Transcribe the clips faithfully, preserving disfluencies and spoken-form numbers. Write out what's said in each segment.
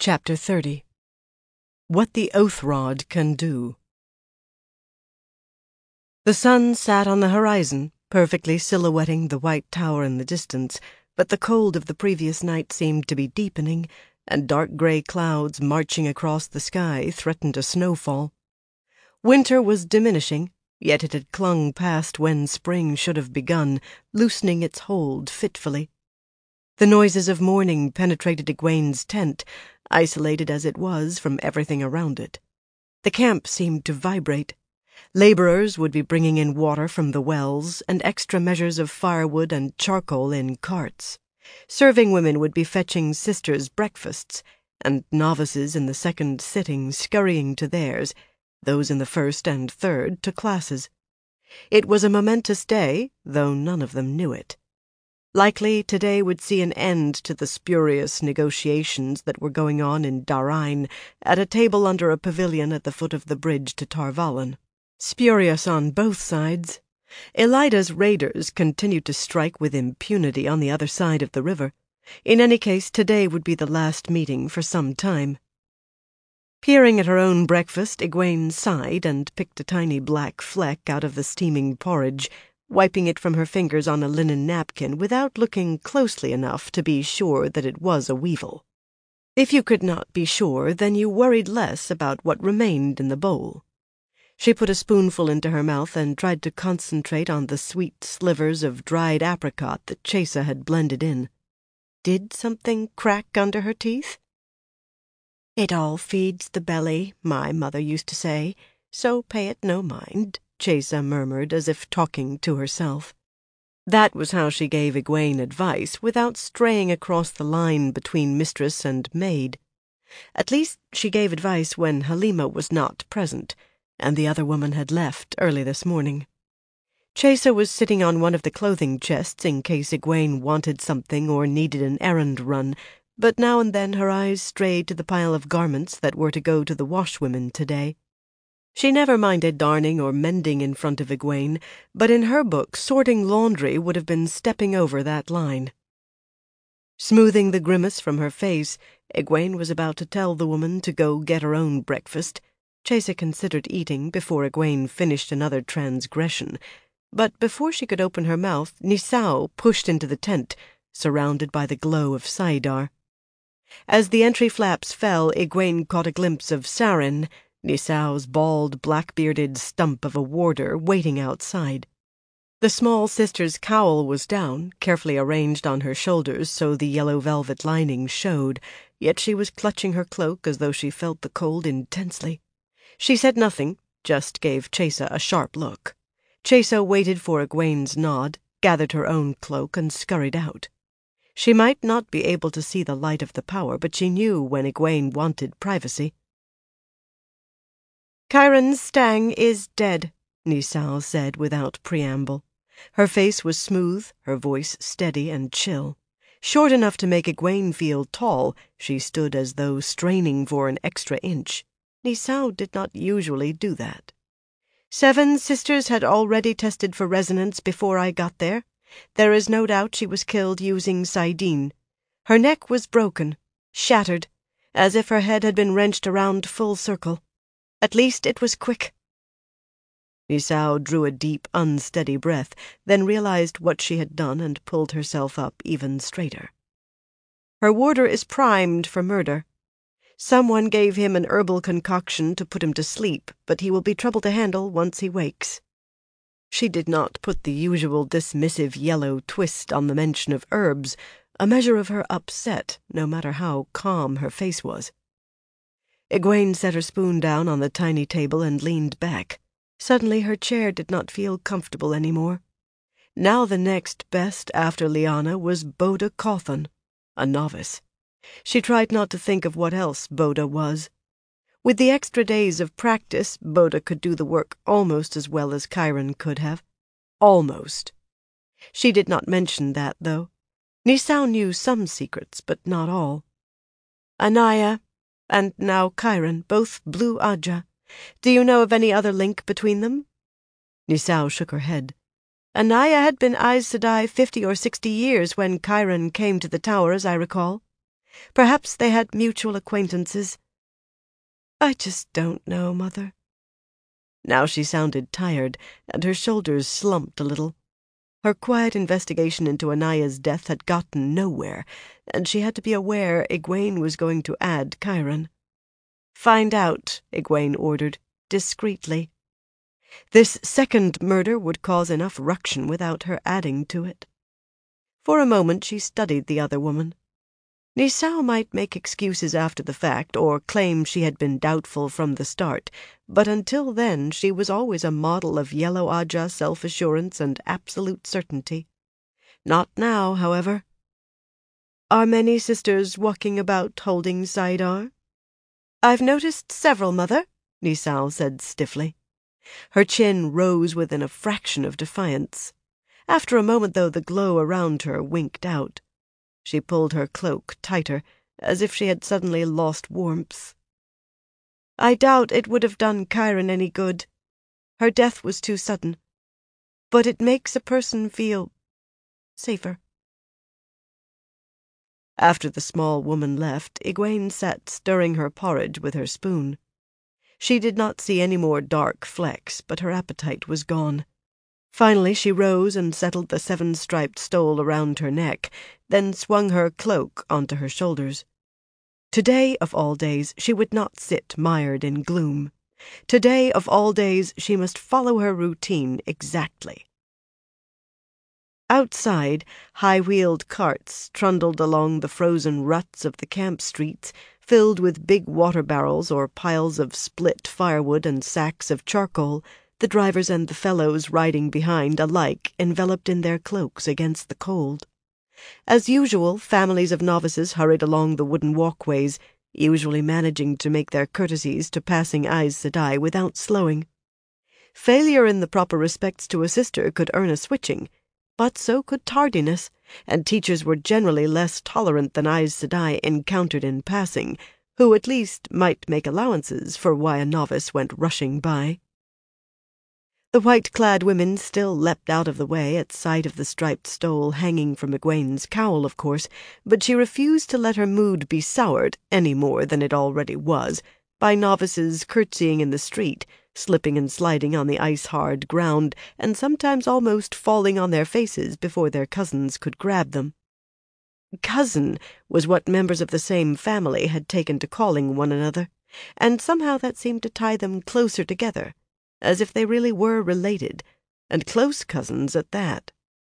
Chapter thirty. What the Oath Rod Can Do. The sun sat on the horizon, perfectly silhouetting the white tower in the distance, but the cold of the previous night seemed to be deepening, and dark grey clouds marching across the sky threatened a snowfall. Winter was diminishing, yet it had clung past when spring should have begun, loosening its hold fitfully. The noises of morning penetrated Egwene's tent, isolated as it was from everything around it. The camp seemed to vibrate. Labourers would be bringing in water from the wells, and extra measures of firewood and charcoal in carts. Serving women would be fetching sisters' breakfasts, and novices in the second sitting scurrying to theirs, those in the first and third to classes. It was a momentous day, though none of them knew it. Likely today would see an end to the spurious negotiations that were going on in Darine at a table under a pavilion at the foot of the bridge to Tarvalon. Spurious on both sides. Elida's raiders continued to strike with impunity on the other side of the river. In any case, today would be the last meeting for some time. Peering at her own breakfast, Egwene sighed and picked a tiny black fleck out of the steaming porridge, wiping it from her fingers on a linen napkin without looking closely enough to be sure that it was a weevil. If you could not be sure, then you worried less about what remained in the bowl. She put a spoonful into her mouth and tried to concentrate on the sweet slivers of dried apricot that Chesa had blended in. Did something crack under her teeth? "It all feeds the belly," my mother used to say, "so pay it no mind," Chesa murmured as if talking to herself. That was how she gave Egwene advice without straying across the line between mistress and maid. At least she gave advice when Halima was not present, and the other woman had left early this morning. Chesa was sitting on one of the clothing chests in case Egwene wanted something or needed an errand run, but now and then her eyes strayed to the pile of garments that were to go to the washwomen today. She never minded darning or mending in front of Egwene, but in her book sorting laundry would have been stepping over that line. Smoothing the grimace from her face, Egwene was about to tell the woman to go get her own breakfast. Chesa considered eating before Egwene finished another transgression, but before she could open her mouth, Nisao pushed into the tent, surrounded by the glow of saidar. As the entry flaps fell, Egwene caught a glimpse of Sarin, Nisao's bald, black-bearded stump of a warder, waiting outside. The small sister's cowl was down, carefully arranged on her shoulders so the yellow velvet lining showed, yet she was clutching her cloak as though she felt the cold intensely. She said nothing, just gave Chesa a sharp look. Chesa waited for Egwene's nod, gathered her own cloak, and scurried out. She might not be able to see the light of the power, but she knew when Egwene wanted privacy. "Chiron Stang is dead," Nisao said without preamble. Her face was smooth, her voice steady and chill. Short enough to make Egwene feel tall, she stood as though straining for an extra inch. Nisao did not usually do that. "Seven sisters had already tested for resonance before I got there. There is no doubt she was killed using saidin. Her neck was broken, shattered, as if her head had been wrenched around full circle. At least it was quick." Nisao drew a deep, unsteady breath, then realized what she had done and pulled herself up even straighter. "Her warder is primed for murder. Someone gave him an herbal concoction to put him to sleep, but he will be trouble to handle once he wakes." She did not put the usual dismissive yellow twist on the mention of herbs, a measure of her upset, no matter how calm her face was. Egwene set her spoon down on the tiny table and leaned back. Suddenly her chair did not feel comfortable any more. Now the next best after Lyanna was Boda Cawthon, a novice. She tried not to think of what else Boda was. With the extra days of practice, Boda could do the work almost as well as Chiron could have. Almost. She did not mention that, though. Nisao knew some secrets, but not all. Anaya, and now Chiron, both Blue Ajah. Do you know of any other link between them?" Nisao shook her head. "Anaya had been Aes Sedai fifty or sixty years when Chiron came to the tower, as I recall. Perhaps they had mutual acquaintances. "I just don't know, Mother." Now she sounded tired, and her shoulders slumped a little. Her quiet investigation into Anaya's death had gotten nowhere, and she had to be aware Egwene was going to add Chiron. "Find out," Egwene ordered, discreetly. This second murder would cause enough ruction without her adding to it. For a moment she studied the other woman. Nisao might make excuses after the fact, or claim she had been doubtful from the start, but until then she was always a model of Yellow Aja self-assurance and absolute certainty. Not now, however. "Are many sisters walking about holding saidar?" "I've noticed several, Mother," Nisao said stiffly. Her chin rose within a fraction of defiance. After a moment, though, the glow around her winked out. She pulled her cloak tighter, as if she had suddenly lost warmth. "I doubt it would have done Chiron any good. Her death was too sudden. But it makes a person feel safer." After the small woman left, Egwene sat stirring her porridge with her spoon. She did not see any more dark flecks, but her appetite was gone. Finally she rose and settled the seven-striped stole around her neck, then swung her cloak onto her shoulders. Today, of all days, she would not sit mired in gloom. Today, of all days, she must follow her routine exactly. Outside, high-wheeled carts trundled along the frozen ruts of the camp streets, filled with big water barrels or piles of split firewood and sacks of charcoal, the drivers and the fellows riding behind alike enveloped in their cloaks against the cold. As usual, families of novices hurried along the wooden walkways, usually managing to make their courtesies to passing Aes Sedai without slowing. Failure in the proper respects to a sister could earn a switching, but so could tardiness, and teachers were generally less tolerant than Aes Sedai encountered in passing, who at least might make allowances for why a novice went rushing by. The white-clad women still leapt out of the way at sight of the striped stole hanging from Egwene's cowl, of course, but she refused to let her mood be soured any more than it already was by novices curtsying in the street, slipping and sliding on the ice-hard ground, and sometimes almost falling on their faces before their cousins could grab them. Cousin was what members of the same family had taken to calling one another, and somehow that seemed to tie them closer together, as if they really were related, and close cousins at that.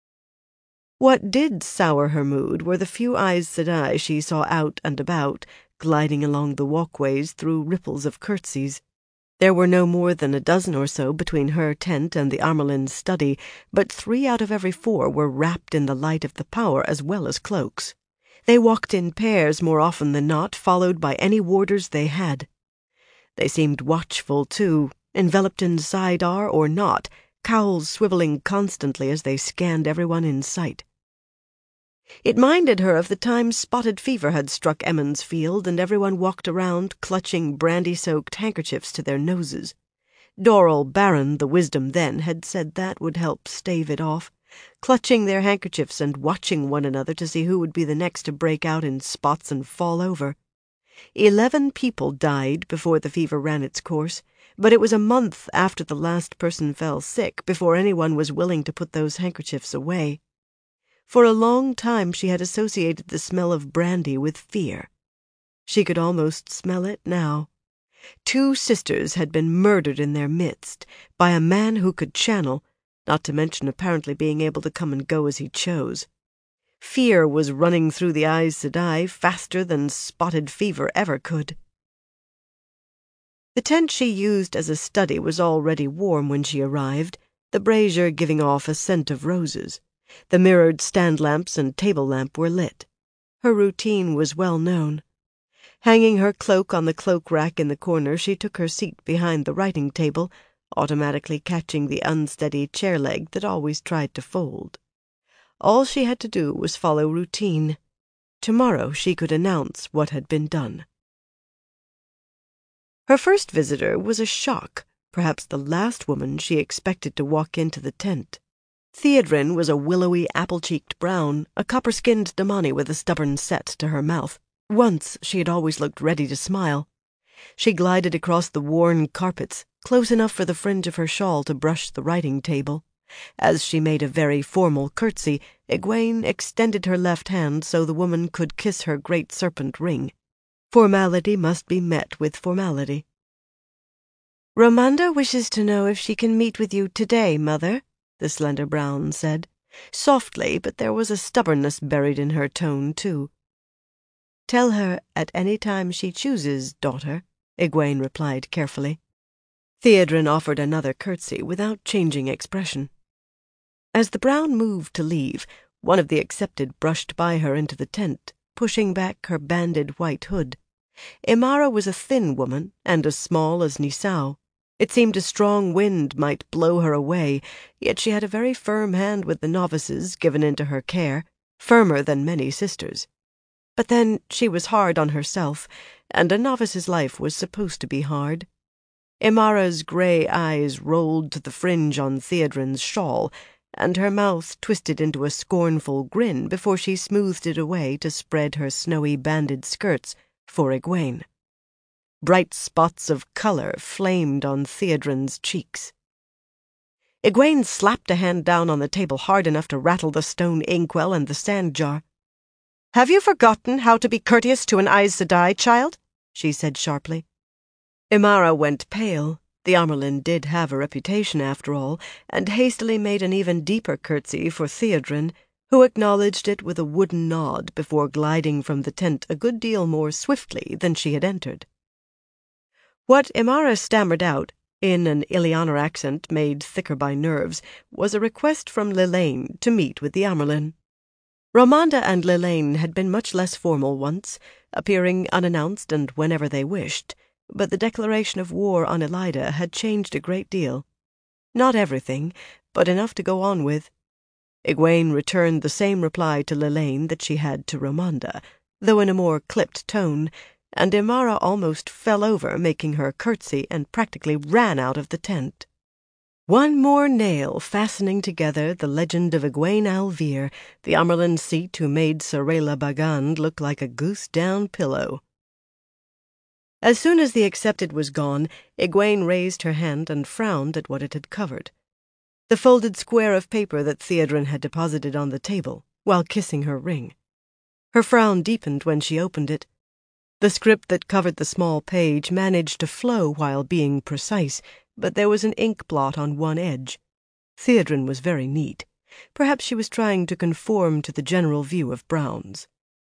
What did sour her mood were the few Aes Sedai she saw out and about, gliding along the walkways through ripples of curtsies. There were no more than a dozen or so between her tent and the Armelin's study, but three out of every four were wrapped in the light of the power as well as cloaks. They walked in pairs more often than not, followed by any warders they had. They seemed watchful, too, enveloped in saidar or not, cowls swiveling constantly as they scanned everyone in sight. It minded her of the time spotted fever had struck Emond's Field, and everyone walked around clutching brandy-soaked handkerchiefs to their noses. Dorrel Barron, the wisdom then, had said that would help stave it off, clutching their handkerchiefs and watching one another to see who would be the next to break out in spots and fall over. Eleven people died before the fever ran its course, but it was a month after the last person fell sick before anyone was willing to put those handkerchiefs away. For a long time she had associated the smell of brandy with fear. She could almost smell it now. Two sisters had been murdered in their midst by a man who could channel, not to mention apparently being able to come and go as he chose. Fear was running through the Aes Sedai faster than spotted fever ever could. The tent she used as a study was already warm when she arrived, the brazier giving off a scent of roses. The mirrored stand lamps and table lamp were lit. Her routine was well known. Hanging her cloak on the cloak rack in the corner, she took her seat behind the writing table, automatically catching the unsteady chair leg that always tried to fold. All she had to do was follow routine. Tomorrow she could announce what had been done. Her first visitor was a shock, perhaps the last woman she expected to walk into the tent. Theodrin was a willowy, apple-cheeked brown, a copper-skinned Damani with a stubborn set to her mouth. Once she had always looked ready to smile. She glided across the worn carpets, close enough for the fringe of her shawl to brush the writing table. As she made a very formal curtsy, Egwene extended her left hand so the woman could kiss her great serpent ring. Formality must be met with formality. "Romanda wishes to know if she can meet with you today, Mother," the slender Brown said, softly, but there was a stubbornness buried in her tone, too. "Tell her at any time she chooses, daughter," Egwene replied carefully. Theodrin offered another curtsy without changing expression. As the Brown moved to leave, one of the accepted brushed by her into the tent, pushing back her banded white hood. Imara was a thin woman, and as small as Nisau. It seemed a strong wind might blow her away, yet she had a very firm hand with the novices given into her care, firmer than many sisters. But then she was hard on herself, and a novice's life was supposed to be hard. Imara's grey eyes rolled to the fringe on Theodrin's shawl, and her mouth twisted into a scornful grin before she smoothed it away to spread her snowy banded skirts for Egwene. Bright spots of colour flamed on Theodrin's cheeks. Egwene slapped a hand down on the table hard enough to rattle the stone inkwell and the sand jar. "Have you forgotten how to be courteous to an Aes Sedai, child?" she said sharply. Imara went pale. The Amyrlin did have a reputation, after all, and hastily made an even deeper curtsy for Theodrin, who acknowledged it with a wooden nod before gliding from the tent a good deal more swiftly than she had entered. What Imara stammered out, in an Illianer accent made thicker by nerves, was a request from Lelaine to meet with the Amyrlin. Romanda and Lelaine had been much less formal once, appearing unannounced and whenever they wished, but the declaration of war on Elaida had changed a great deal. Not everything, but enough to go on with. Egwene returned the same reply to Lelaine that she had to Romanda, though in a more clipped tone, and Imara almost fell over making her curtsy and practically ran out of the tent. One more nail fastening together the legend of Egwene Alvir, the Amyrlin seat who made Sarayla Bagand look like a goose-down pillow. As soon as the accepted was gone, Egwene raised her hand and frowned at what it had covered. The folded square of paper that Theodrin had deposited on the table, while kissing her ring. Her frown deepened when she opened it. The script that covered the small page managed to flow while being precise, but there was an ink blot on one edge. Theodrin was very neat. Perhaps she was trying to conform to the general view of Browns.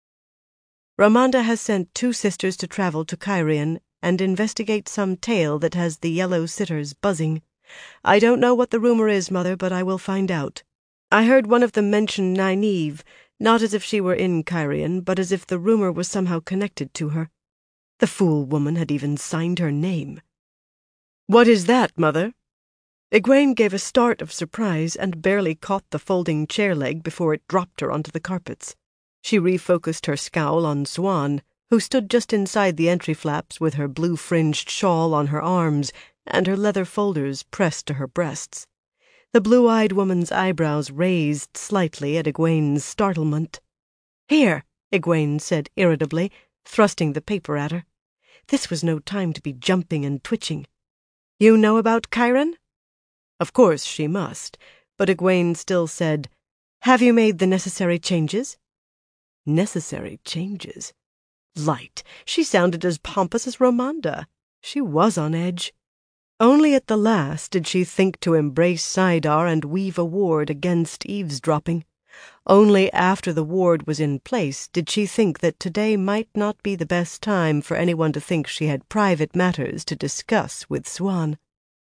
Romanda has sent two sisters to travel to Cairhien and investigate some tale that has the yellow sitters buzzing. I don't know what the rumor is, Mother, but I will find out. I heard one of them mention Nynaeve, not as if she were in Cairhien, but as if the rumor was somehow connected to her. The fool woman had even signed her name. "What is that, Mother?" Egwene gave a start of surprise and barely caught the folding chair leg before it dropped her onto the carpets. She refocused her scowl on Siuan, who stood just inside the entry flaps with her blue-fringed shawl on her arms and her leather folders pressed to her breasts. The blue-eyed woman's eyebrows raised slightly at Egwene's startlement. "Here," Egwene said irritably, thrusting the paper at her. This was no time to be jumping and twitching. "You know about Cairhien?" Of course she must, but Egwene still said, "Have you made the necessary changes?" Necessary changes? Light! She sounded as pompous as Romanda. She was on edge. Only at the last did she think to embrace Saidar and weave a ward against eavesdropping. Only after the ward was in place did she think that today might not be the best time for anyone to think she had private matters to discuss with Siuan.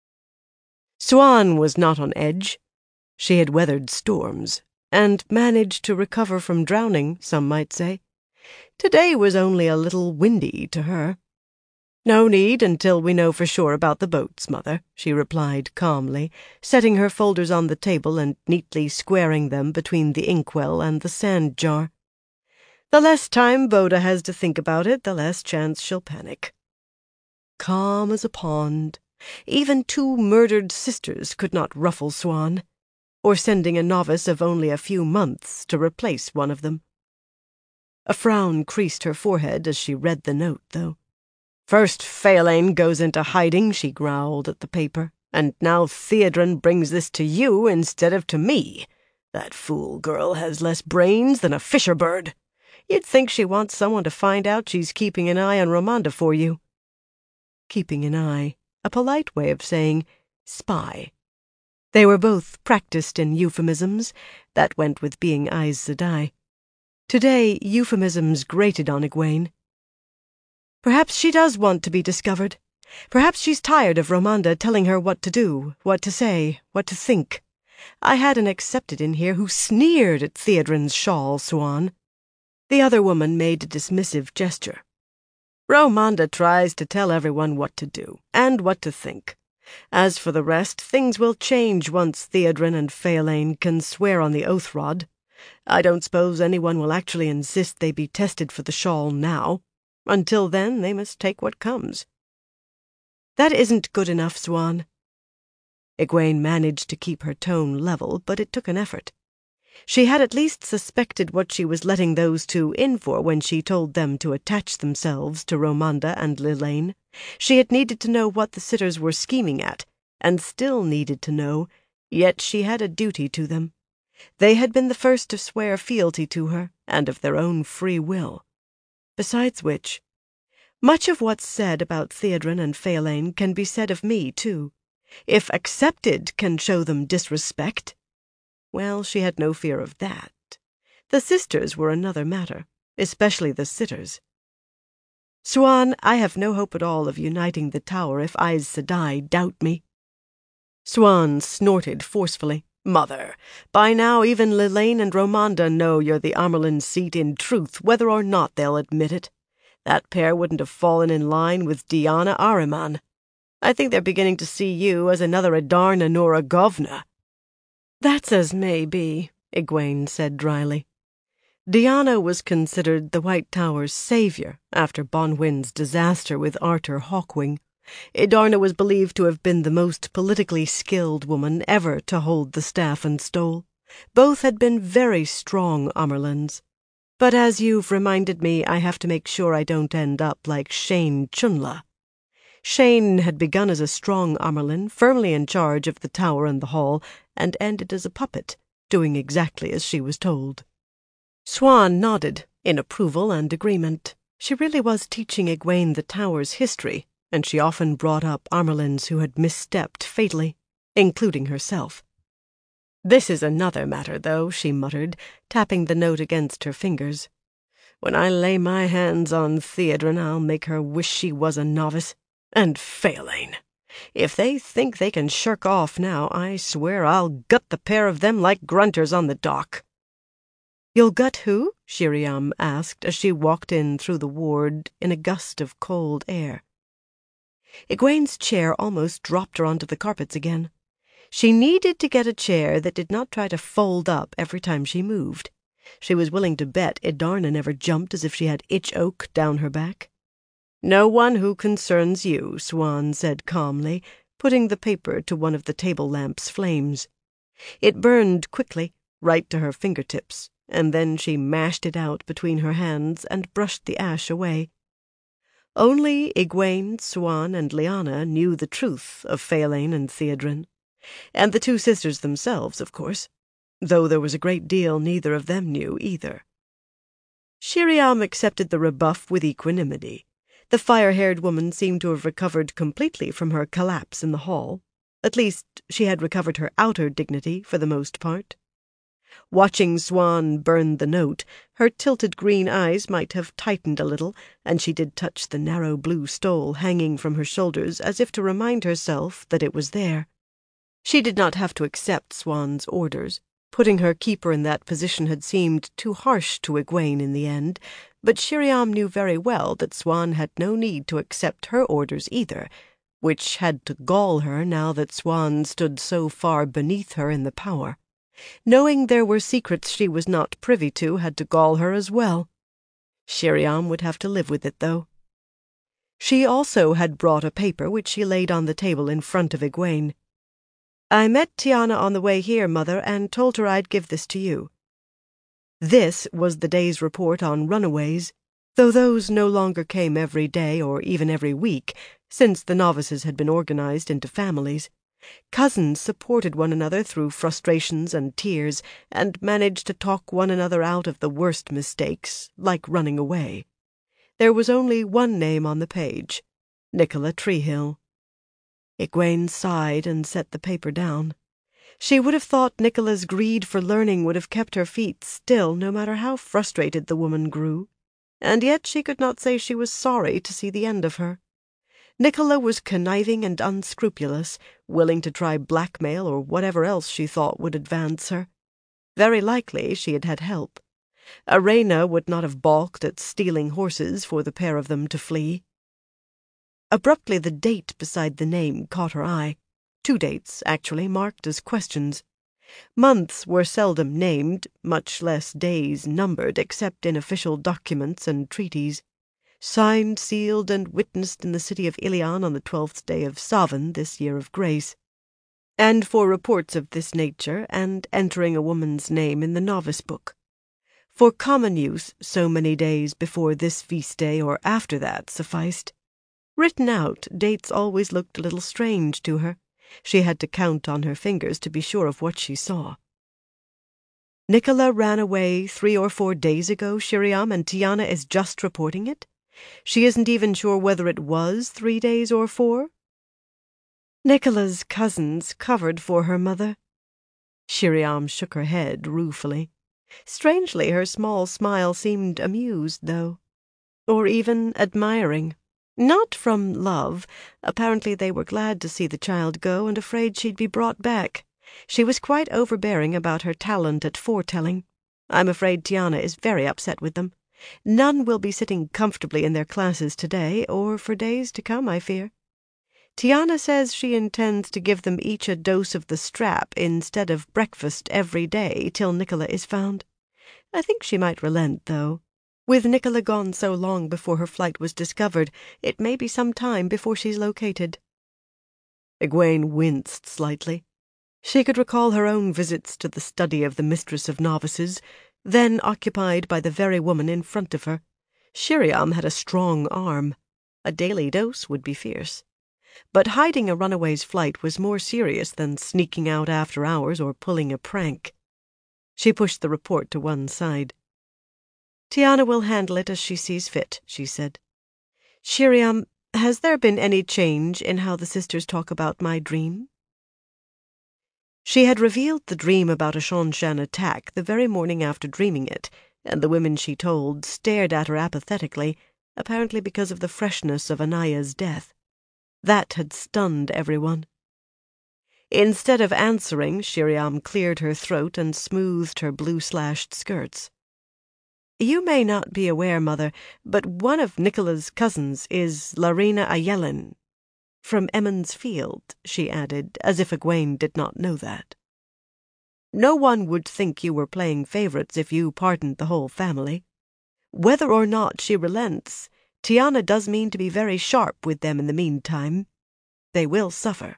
Siuan was not on edge. She had weathered storms, and managed to recover from drowning, some might say. Today was only a little windy to her. "No need until we know for sure about the boats, Mother," she replied calmly, setting her folders on the table and neatly squaring them between the inkwell and the sand jar. "The less time Voda has to think about it, the less chance she'll panic." Calm as a pond. Even two murdered sisters could not ruffle Siuan, or sending a novice of only a few months to replace one of them. A frown creased her forehead as she read the note, though. "First Faolain goes into hiding," she growled at the paper, "and now Theodrin brings this to you instead of to me. That fool girl has less brains than a fisher bird. You'd think she wants someone to find out she's keeping an eye on Romanda for you." Keeping an eye, a polite way of saying spy. They were both practiced in euphemisms. That went with being Aes Sedai. Today, euphemisms grated on Egwene. Perhaps she does want to be discovered. Perhaps she's tired of Romanda telling her what to do, what to say, what to think. I had an accepted in here who sneered at Theodrin's shawl, Siuan. The other woman made a dismissive gesture. Romanda tries to tell everyone what to do, and what to think. As for the rest, things will change once Theodrin and Faolain can swear on the oath rod. I don't suppose anyone will actually insist they be tested for the shawl now. Until then, they must take what comes. That isn't good enough, Siuan. Egwene managed to keep her tone level, but it took an effort. She had at least suspected what she was letting those two in for when she told them to attach themselves to Romanda and Lelaine. She had needed to know what the sitters were scheming at, and still needed to know, yet she had a duty to them. They had been the first to swear fealty to her, and of their own free will. Besides which, much of what's said about Theodrin and Faolain can be said of me, too. If accepted can show them disrespect. Well, she had no fear of that. The sisters were another matter, especially the sitters. Siuan, I have no hope at all of uniting the Tower if Aes Sedai doubt me. Siuan snorted forcefully. Mother, by now even Lelaine and Romanda know you're the Amyrlin seat in truth, whether or not they'll admit it. That pair wouldn't have fallen in line with Diana Ahriman. I think they're beginning to see you as another Adarna Nora Govna. That's as may be, Egwene said dryly. Diana was considered the White Tower's savior after Bonwyn's disaster with Artur Hawkwing. Adarna was believed to have been the most politically skilled woman ever to hold the staff and stole. Both had been very strong Amyrlins. But as you've reminded me, I have to make sure I don't end up like Shane Chunla. Shane had begun as a strong Amyrlin, firmly in charge of the tower and the hall, and ended as a puppet, doing exactly as she was told. Siuan nodded, in approval and agreement. She really was teaching Egwene the tower's history, and she often brought up Amyrlins who had misstepped fatally, including herself. "This is another matter, though," she muttered, tapping the note against her fingers. "When I lay my hands on Theodrin, I'll make her wish she was a novice. And Faolain. If they think they can shirk off now, I swear I'll gut the pair of them like grunters on the dock." "You'll gut who?" Sheriam asked as she walked in through the ward in a gust of cold air. Egwene's chair almost dropped her onto the carpets again. She needed to get a chair that did not try to fold up every time she moved. She was willing to bet Adarna never jumped as if she had itch oak down her back. "No one who concerns you," Siuan said calmly, putting the paper to one of the table lamp's flames. It burned quickly, right to her fingertips, and then she mashed it out between her hands and brushed the ash away. Only Egwene, Siuan, and Lyanna knew the truth of Faolain and Theodrin, and the two sisters themselves, of course, though there was a great deal neither of them knew either. Sheriam accepted the rebuff with equanimity. The fire-haired woman seemed to have recovered completely from her collapse in the hall. At least, she had recovered her outer dignity for the most part. Watching Siuan burn the note, her tilted green eyes might have tightened a little, and she did touch the narrow blue stole hanging from her shoulders as if to remind herself that it was there. She did not have to accept Siuan's orders. Putting her keeper in that position had seemed too harsh to Egwene in the end, but Sheriam knew very well that Siuan had no need to accept her orders either, which had to gall her now that Siuan stood so far beneath her in the power. Knowing there were secrets she was not privy to had to gall her as well. Sheriam would have to live with it, though. She also had brought a paper which she laid on the table in front of Egwene. "I met Tiana on the way here, Mother, and told her I'd give this to you." This was the day's report on runaways, though those no longer came every day or even every week, since the novices had been organized into families. Cousins supported one another through frustrations and tears, and managed to talk one another out of the worst mistakes, like running away. There was only one name on the page, Nicola Treehill. Egwene sighed and set the paper down. She would have thought Nicola's greed for learning would have kept her feet still, no matter how frustrated the woman grew, and yet she could not say she was sorry to see the end of her. Nicola was conniving and unscrupulous, willing to try blackmail or whatever else she thought would advance her. Very likely she had had help. Arena would not have balked at stealing horses for the pair of them to flee. Abruptly the date beside the name caught her eye. Two dates, actually, marked as questions. Months were seldom named, much less days numbered, except in official documents and treaties. Signed, sealed, and witnessed in the city of Ilion on the twelfth day of Savan, this year of grace. And for reports of this nature, and entering a woman's name in the novice book. For common use, so many days before this feast day or after that sufficed. Written out, dates always looked a little strange to her. She had to count on her fingers to be sure of what she saw. Nicola ran away three or four days ago, Sheriam, and Tiana is just reporting it? She isn't even sure whether it was three days or four? Nicola's cousins covered for her, mother. Sheriam shook her head ruefully. Strangely, her small smile seemed amused, though. Or even admiring. Not from love. Apparently they were glad to see the child go and afraid she'd be brought back. She was quite overbearing about her talent at foretelling. I'm afraid Tiana is very upset with them. None will be sitting comfortably in their classes today, or for days to come, I fear. Tiana says she intends to give them each a dose of the strap instead of breakfast every day till Nicola is found. I think she might relent, though. With Nicola gone so long before her flight was discovered, it may be some time before she's located. Egwene winced slightly. She could recall her own visits to the study of the Mistress of Novices, then occupied by the very woman in front of her. Sheriam had a strong arm. A daily dose would be fierce. But hiding a runaway's flight was more serious than sneaking out after hours or pulling a prank. She pushed the report to one side. Tiana will handle it as she sees fit, she said. Sheriam, has there been any change in how the sisters talk about my dream? She had revealed the dream about a Seanchan attack the very morning after dreaming it, and the women she told stared at her apathetically, apparently because of the freshness of Anaya's death. That had stunned everyone. Instead of answering, Sheriam cleared her throat and smoothed her blue-slashed skirts. You may not be aware, Mother, but one of Nicola's cousins is Laurina Ayelin. From Emond's Field, she added, as if Egwene did not know that. No one would think you were playing favorites if you pardoned the whole family. Whether or not she relents, Tiana does mean to be very sharp with them in the meantime. They will suffer.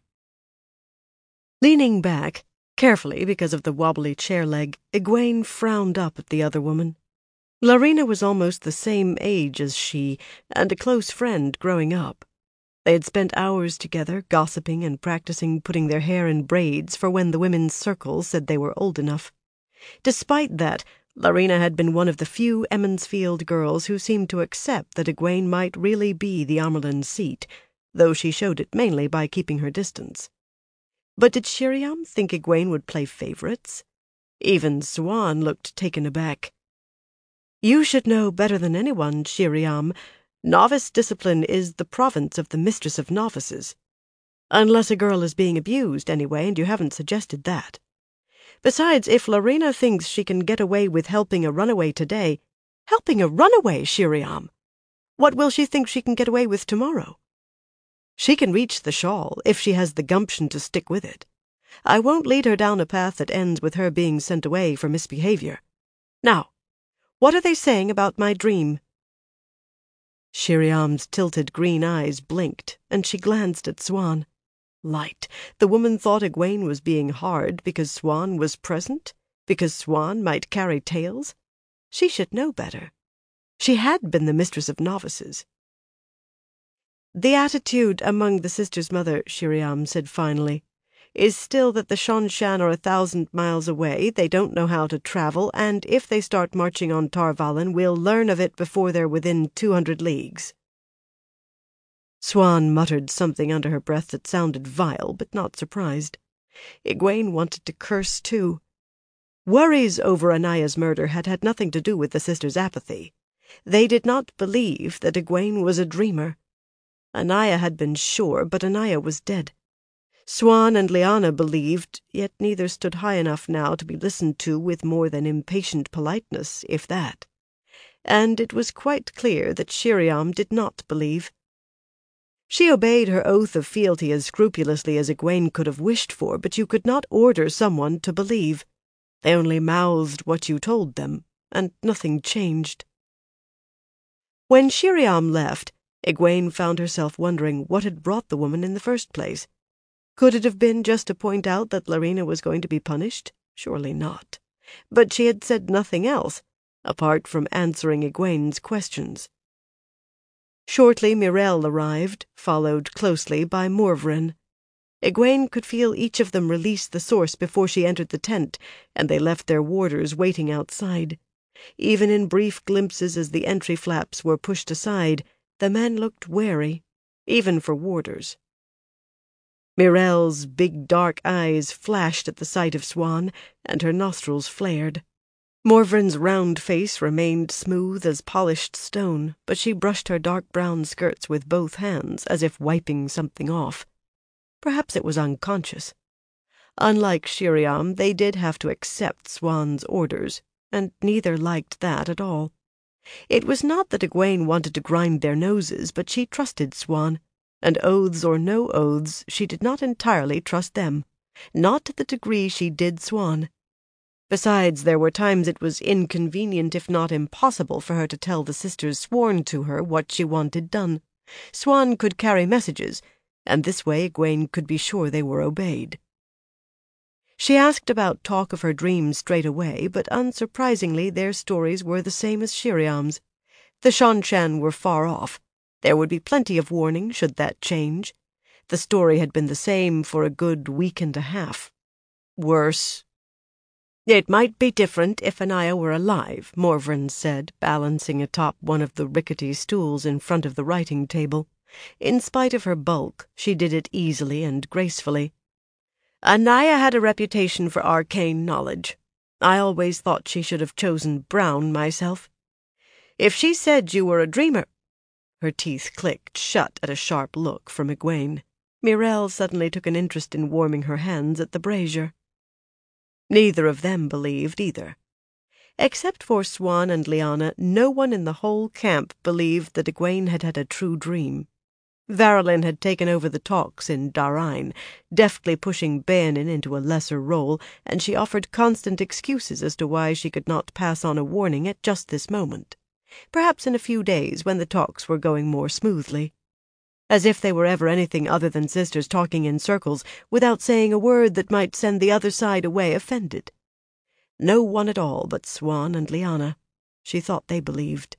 Leaning back, carefully because of the wobbly chair leg, Egwene frowned up at the other woman. Laurina was almost the same age as she, and a close friend growing up. They had spent hours together, gossiping and practicing putting their hair in braids for when the women's circle said they were old enough. Despite that, Laurina had been one of the few Emond's Field girls who seemed to accept that Egwene might really be the Amyrlin seat, though she showed it mainly by keeping her distance. But did Sheriam think Egwene would play favorites? Even Siuan looked taken aback. You should know better than anyone, Sheriam. Novice discipline is the province of the Mistress of Novices. Unless a girl is being abused, anyway, and you haven't suggested that. Besides, if Laurina thinks she can get away with helping a runaway today, helping a runaway, Sheriam! What will she think she can get away with tomorrow? She can reach the shawl, if she has the gumption to stick with it. I won't lead her down a path that ends with her being sent away for misbehavior. Now, what are they saying about my dream? Sheriam's tilted green eyes blinked, and she glanced at Siuan. Light. The woman thought Egwene was being hard because Siuan was present? Because Siuan might carry tales? She should know better. She had been the mistress of novices. "The attitude among the sisters, Mother," Sheriam said finally, "is still that the Seanchan are a thousand miles away, they don't know how to travel, and if they start marching on Tar Valon, we'll learn of it before they're within two hundred leagues." Siuan muttered something under her breath that sounded vile, but not surprised. Egwene wanted to curse too. Worries over Anaya's murder had had nothing to do with the sisters' apathy. They did not believe that Egwene was a dreamer. Anaya had been sure, but Anaya was dead. Siuan and Lyanna believed, yet neither stood high enough now to be listened to with more than impatient politeness, if that. And it was quite clear that Sheriam did not believe. She obeyed her oath of fealty as scrupulously as Egwene could have wished for, but you could not order someone to believe. They only mouthed what you told them, and nothing changed. When Sheriam left, Egwene found herself wondering what had brought the woman in the first place. Could it have been just to point out that Laurina was going to be punished? Surely not. But she had said nothing else, apart from answering Egwene's questions. Shortly Myrelle arrived, followed closely by Morvran. Egwene could feel each of them release the source before she entered the tent, and they left their warders waiting outside. Even in brief glimpses as the entry flaps were pushed aside, the men looked wary, even for warders. Myrelle's big dark eyes flashed at the sight of Siuan, and her nostrils flared. Morvran's round face remained smooth as polished stone, but she brushed her dark brown skirts with both hands, as if wiping something off. Perhaps it was unconscious. Unlike Sheriam, they did have to accept Siuan's orders, and neither liked that at all. It was not that Egwene wanted to grind their noses, but she trusted Siuan, and oaths or no oaths, she did not entirely trust them, not to the degree she did Siuan. Besides, there were times it was inconvenient, if not impossible, for her to tell the sisters sworn to her what she wanted done. Siuan could carry messages, and this way Egwene could be sure they were obeyed. She asked about talk of her dreams straight away, but unsurprisingly their stories were the same as Sheriam's. The Seanchan were far off. There would be plenty of warning should that change. The story had been the same for a good week and a half. Worse. "It might be different if Anaya were alive," Morvran said, balancing atop one of the rickety stools in front of the writing table. In spite of her bulk, she did it easily and gracefully. "Anaya had a reputation for arcane knowledge. I always thought she should have chosen Brown myself. If she said you were a dreamer—" Her teeth clicked shut at a sharp look from Egwene. Myrelle suddenly took an interest in warming her hands at the brazier. Neither of them believed either. Except for Siuan and Lyanna, no one in the whole camp believed that Egwene had had a true dream. Varelin had taken over the talks in Darine, deftly pushing Bayanin into a lesser role, and she offered constant excuses as to why she could not pass on a warning at just this moment. Perhaps in a few days, when the talks were going more smoothly. As if they were ever anything other than sisters talking in circles, without saying a word that might send the other side away offended. No one at all but Siuan and Lyanna. She thought they believed.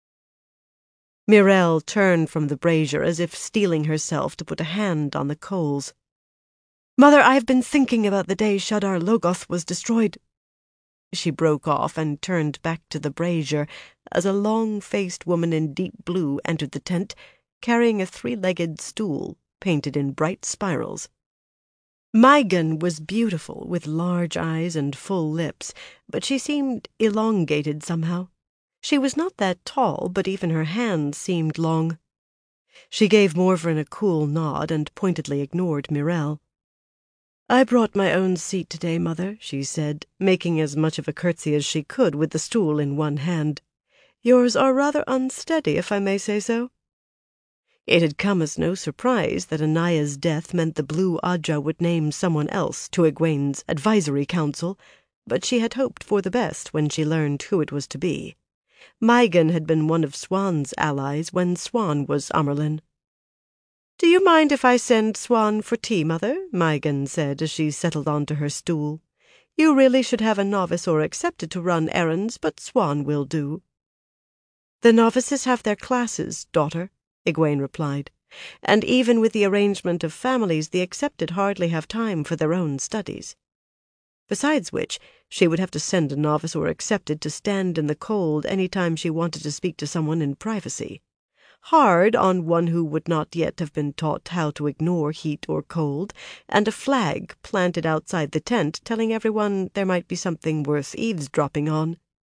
Myrelle turned from the brazier as if steeling herself to put a hand on the coals. "Mother, I have been thinking about the day Shadar Logoth was destroyed." She broke off and turned back to the brazier as a long-faced woman in deep blue entered the tent, carrying a three-legged stool painted in bright spirals. Maigan was beautiful, with large eyes and full lips, but she seemed elongated somehow. She was not that tall, but even her hands seemed long. She gave Morvran a cool nod and pointedly ignored Myrelle. "I brought my own seat today, Mother," she said, making as much of a curtsy as she could with the stool in one hand. "Yours are rather unsteady, if I may say so." It had come as no surprise that Anaya's death meant the Blue Ajah would name someone else to Egwene's advisory council, but she had hoped for the best when she learned who it was to be. Maigan had been one of Siuan's allies when Siuan was Amyrlin. "Do you mind if I send Siuan for tea, Mother?" Maigan said as she settled onto her stool. You really should have a novice or accepted to run errands, but Swan will do." "The novices have their classes, daughter," Egwene replied, "and even with the arrangement of families, the accepted hardly have time for their own studies. Besides which, she would have to send a novice or accepted to stand in the cold any time she wanted to speak to someone in privacy. Hard on one who would not yet have been taught how to ignore heat or cold, and a flag planted outside the tent telling everyone there might be something worth eavesdropping on.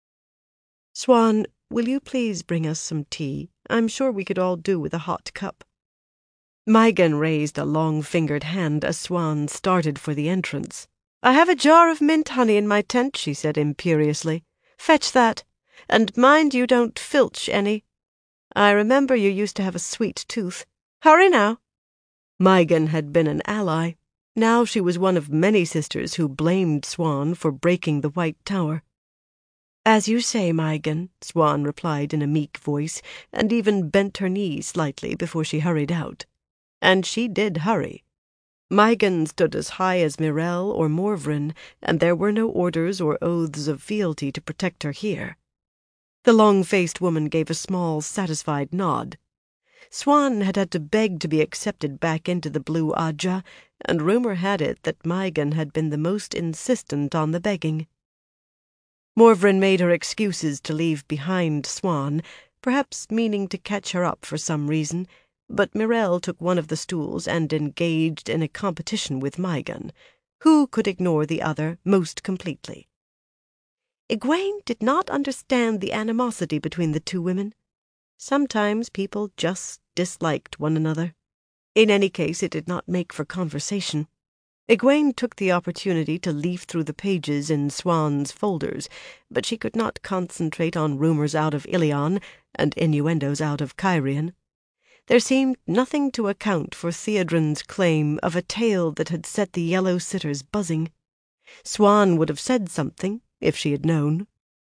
Swan, will you please bring us some tea? I'm sure we could all do with a hot cup." Maigan raised a long-fingered hand as Swan started for the entrance. "I have a jar of mint honey in my tent," she said imperiously. "Fetch that, and mind you don't filch any. I remember you used to have a sweet tooth. Hurry now." Maigan had been an ally. Now she was one of many sisters who blamed Swan for breaking the White Tower. "As you say, Maigan," Swan replied in a meek voice, and even bent her knee slightly before she hurried out. And she did hurry. Maigan stood as high as Mirel or Morvryn, and there were no orders or oaths of fealty to protect her here. The long-faced woman gave a small, satisfied nod. Swan had had to beg to be accepted back into the Blue Ajah, and rumor had it that Maigan had been the most insistent on the begging. Morvryn made her excuses to leave behind Swan, perhaps meaning to catch her up for some reason, but Mirel took one of the stools and engaged in a competition with Maigan, who could ignore the other most completely. Egwene did not understand the animosity between the two women. Sometimes people just disliked one another. In any case, it did not make for conversation. Egwene took the opportunity to leaf through the pages in Swan's folders, but she could not concentrate on rumors out of Ilion and innuendos out of Cairhien. There seemed nothing to account for Theodrin's claim of a tale that had set the yellow sitters buzzing. Swan would have said something, if she had known.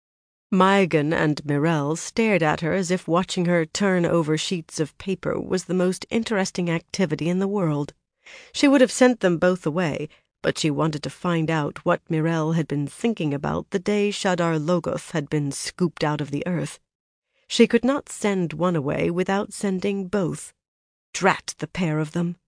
Maigan and Mirel stared at her as if watching her turn over sheets of paper was the most interesting activity in the world. She would have sent them both away, but she wanted to find out what Mirel had been thinking about the day Shadar Logoth had been scooped out of the earth. She could not send one away without sending both. Drat the pair of them.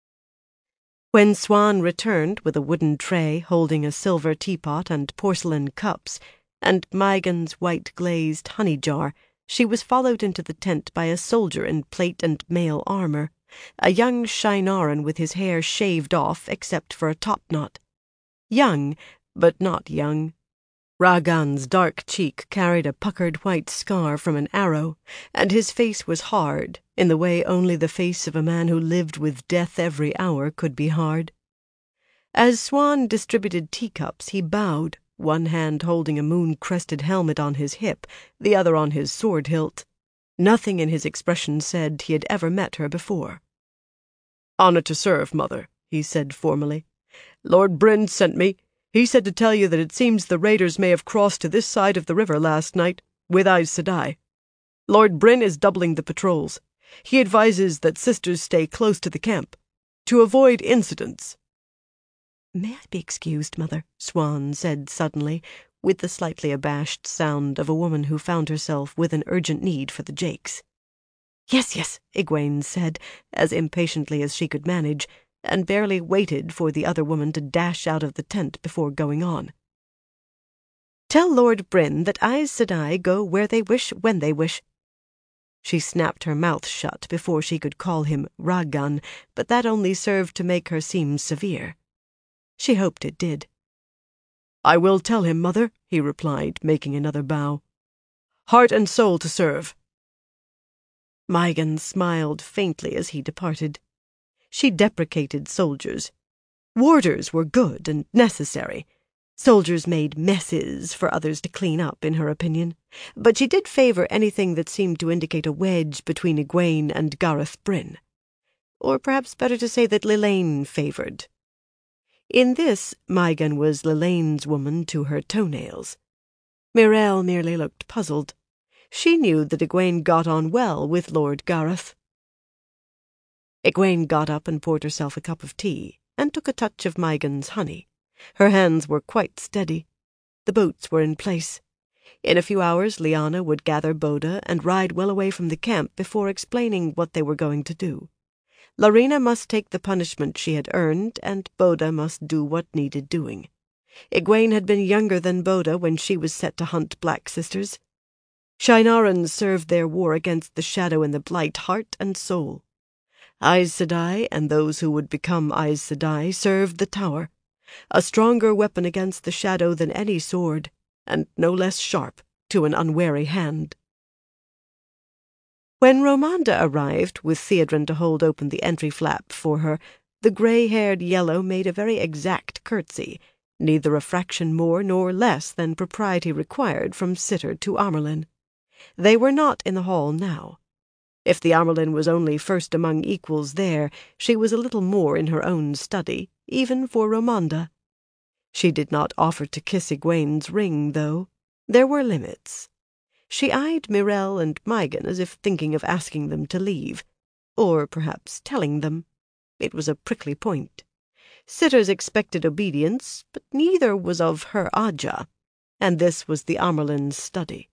When Swan returned with a wooden tray holding a silver teapot and porcelain cups, and Maigan's white-glazed honey jar, she was followed into the tent by a soldier in plate and mail armor, a young Shienaran with his hair shaved off except for a topknot. Young, but not young. Ragan's dark cheek carried a puckered white scar from an arrow, and his face was hard, in the way only the face of a man who lived with death every hour could be hard. As Swan distributed teacups, he bowed, one hand holding a moon-crested helmet on his hip, the other on his sword hilt. Nothing in his expression said he had ever met her before. "Honor to serve, mother," he said formally. "Lord Bryn sent me. He said to tell you that it seems the raiders may have crossed to this side of the river last night, with Aes Sedai. Lord Bryn is doubling the patrols. He advises that sisters stay close to the camp, to avoid incidents." "May I be excused, mother?" Swan said suddenly, with the slightly abashed sound of a woman who found herself with an urgent need for the jakes. "Yes, yes," Egwene said, as impatiently as she could manage, and barely waited for the other woman to dash out of the tent before going on. "Tell Lord Bryn that Aes Sedai go where they wish, when they wish." She snapped her mouth shut before she could call him Ragan, but that only served to make her seem severe. She hoped it did. "I will tell him, mother," he replied, making another bow. "Heart and soul to serve." Maigan smiled faintly as he departed. She deprecated soldiers. Warders were good and necessary. Soldiers made messes for others to clean up, in her opinion. But she did favour anything that seemed to indicate a wedge between Egwene and Gareth Bryn. Or perhaps better to say that Lelaine favoured. In this, Maigan was Lelaine's woman to her toenails. Mirel merely looked puzzled. She knew that Egwene got on well with Lord Gareth. Egwene got up and poured herself a cup of tea, and took a touch of Maigan's honey, Her hands were quite steady. The boats were in place. In a few hours Lyanna would gather Boda and ride well away from the camp before explaining what they were going to do. Larina must take the punishment she had earned, and Boda must do what needed doing. Egwene had been younger than Boda when she was set to hunt Black Sisters. Shienarans served their war against the Shadow and the Blight heart and soul. Aes Sedai and those who would become Aes Sedai served the Tower, a stronger weapon against the Shadow than any sword, and no less sharp to an unwary hand. When Romanda arrived, with Theodrin to hold open the entry flap for her, the grey-haired Yellow made a very exact curtsy, neither a fraction more nor less than propriety required from sitter to Amyrlin. They were not in the hall now. If the Amyrlin was only first among equals there, she was a little more in her own study, even for Romanda. She did not offer to kiss Egwene's ring, though. There were limits. She eyed Myrelle and Maigan as if thinking of asking them to leave, or perhaps telling them. It was a prickly point. Sitters expected obedience, but neither was of her Ajah, and this was the Amyrlin's study.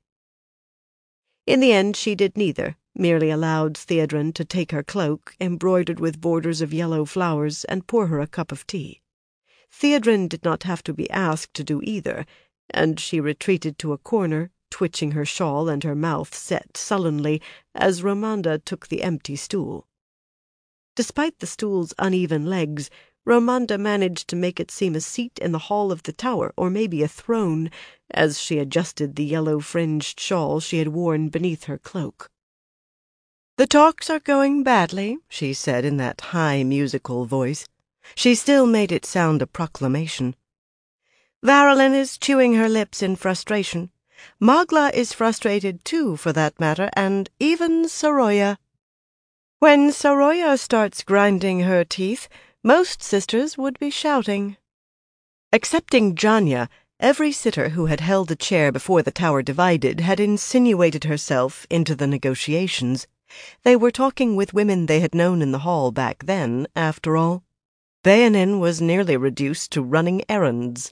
In the end she did neither, merely allowed Theodrin to take her cloak, embroidered with borders of yellow flowers, and pour her a cup of tea. Theodrin did not have to be asked to do either, and she retreated to a corner, twitching her shawl and her mouth set sullenly as Romanda took the empty stool. Despite the stool's uneven legs, Romanda managed to make it seem a seat in the hall of the Tower, or maybe a throne, as she adjusted the yellow-fringed shawl she had worn beneath her cloak. "The talks are going badly," she said in that high musical voice. She still made it sound a proclamation. "Varelin is chewing her lips in frustration. Magla is frustrated too, for that matter, and even Saroya. When Saroya starts grinding her teeth, most sisters would be shouting." Excepting Janya, every sitter who had held a chair before the Tower divided had insinuated herself into the negotiations. They were talking with women they had known in the hall back then, after all. Bayanin was nearly reduced to running errands.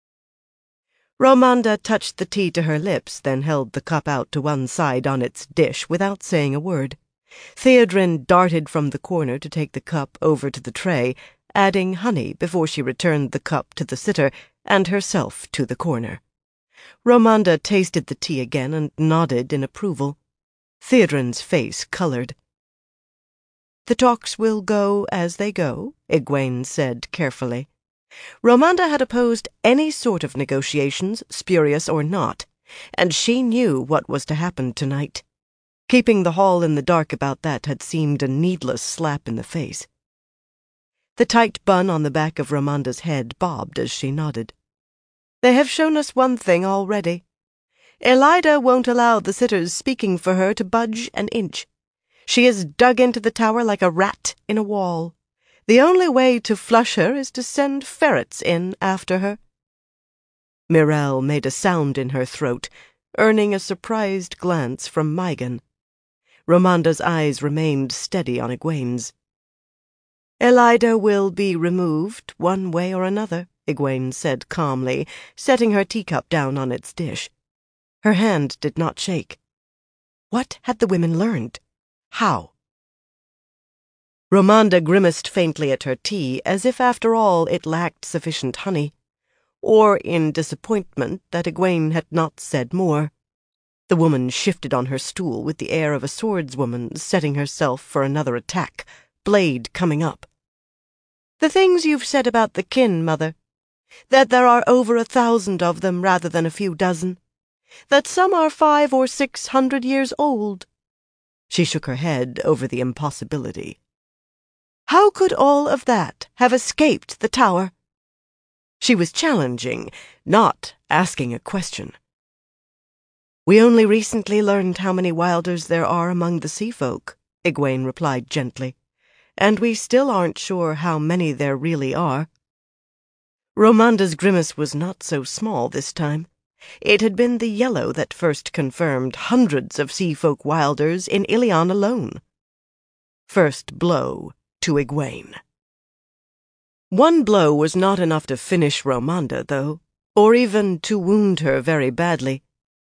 Romanda touched the tea to her lips, then held the cup out to one side on its dish without saying a word. Theodrin darted from the corner to take the cup over to the tray, adding honey before she returned the cup to the sitter and herself to the corner. Romanda tasted the tea again and nodded in approval. Theodrin's face colored. "The talks will go as they go," Egwene said carefully. Romanda had opposed any sort of negotiations, spurious or not, and she knew what was to happen tonight. Keeping the hall in the dark about that had seemed a needless slap in the face. The tight bun on the back of Romanda's head bobbed as she nodded. "They have shown us one thing already. Elida won't allow the sitters speaking for her to budge an inch. She is dug into the Tower like a rat in a wall. The only way to flush her is to send ferrets in after her." Myrelle made a sound in her throat, earning a surprised glance from Maigan. Romanda's eyes remained steady on Egwene's. "Elida will be removed, one way or another," Egwene said calmly, setting her teacup down on its dish. Her hand did not shake. What had the women learned? How? Romanda grimaced faintly at her tea, as if after all it lacked sufficient honey, or in disappointment that Egwene had not said more. The woman shifted on her stool with the air of a swordswoman setting herself for another attack, blade coming up. "The things you've said about the kin, Mother. That there are over a thousand of them rather than a few dozen. That some are five or six hundred years old." She shook her head over the impossibility. "How could all of that have escaped the Tower?" She was challenging, not asking a question. "We only recently learned how many Wilders there are among the sea folk," Egwene replied gently, "and we still aren't sure how many there really are." Romanda's grimace was not so small this time. It had been the yellow that first confirmed hundreds of sea folk Wilders in Ilion alone. First blow to Egwene. One blow was not enough to finish Romanda, though, or even to wound her very badly.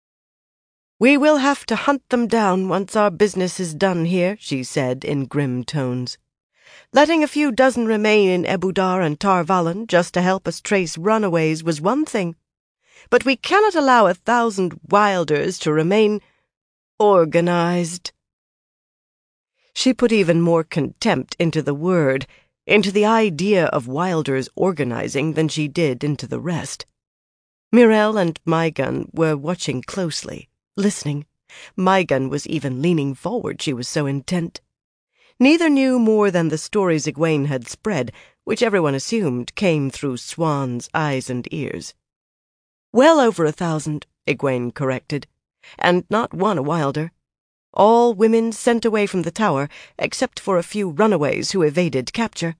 "We will have to hunt them down once our business is done here," she said in grim tones. "Letting a few dozen remain in Ebou Dar and Tar Valon just to help us trace runaways was one thing, but we cannot allow a thousand wilders to remain organized." She put even more contempt into the word, into the idea of wilders organizing, than she did into the rest. Mirel and Maigan were watching closely, listening. Maigan was even leaning forward, she was so intent. Neither knew more than the stories Egwene had spread, which everyone assumed came through Swann's eyes and ears. "Well over a thousand," Egwene corrected, "and not one a wilder. All women sent away from the tower, except for a few runaways who evaded capture."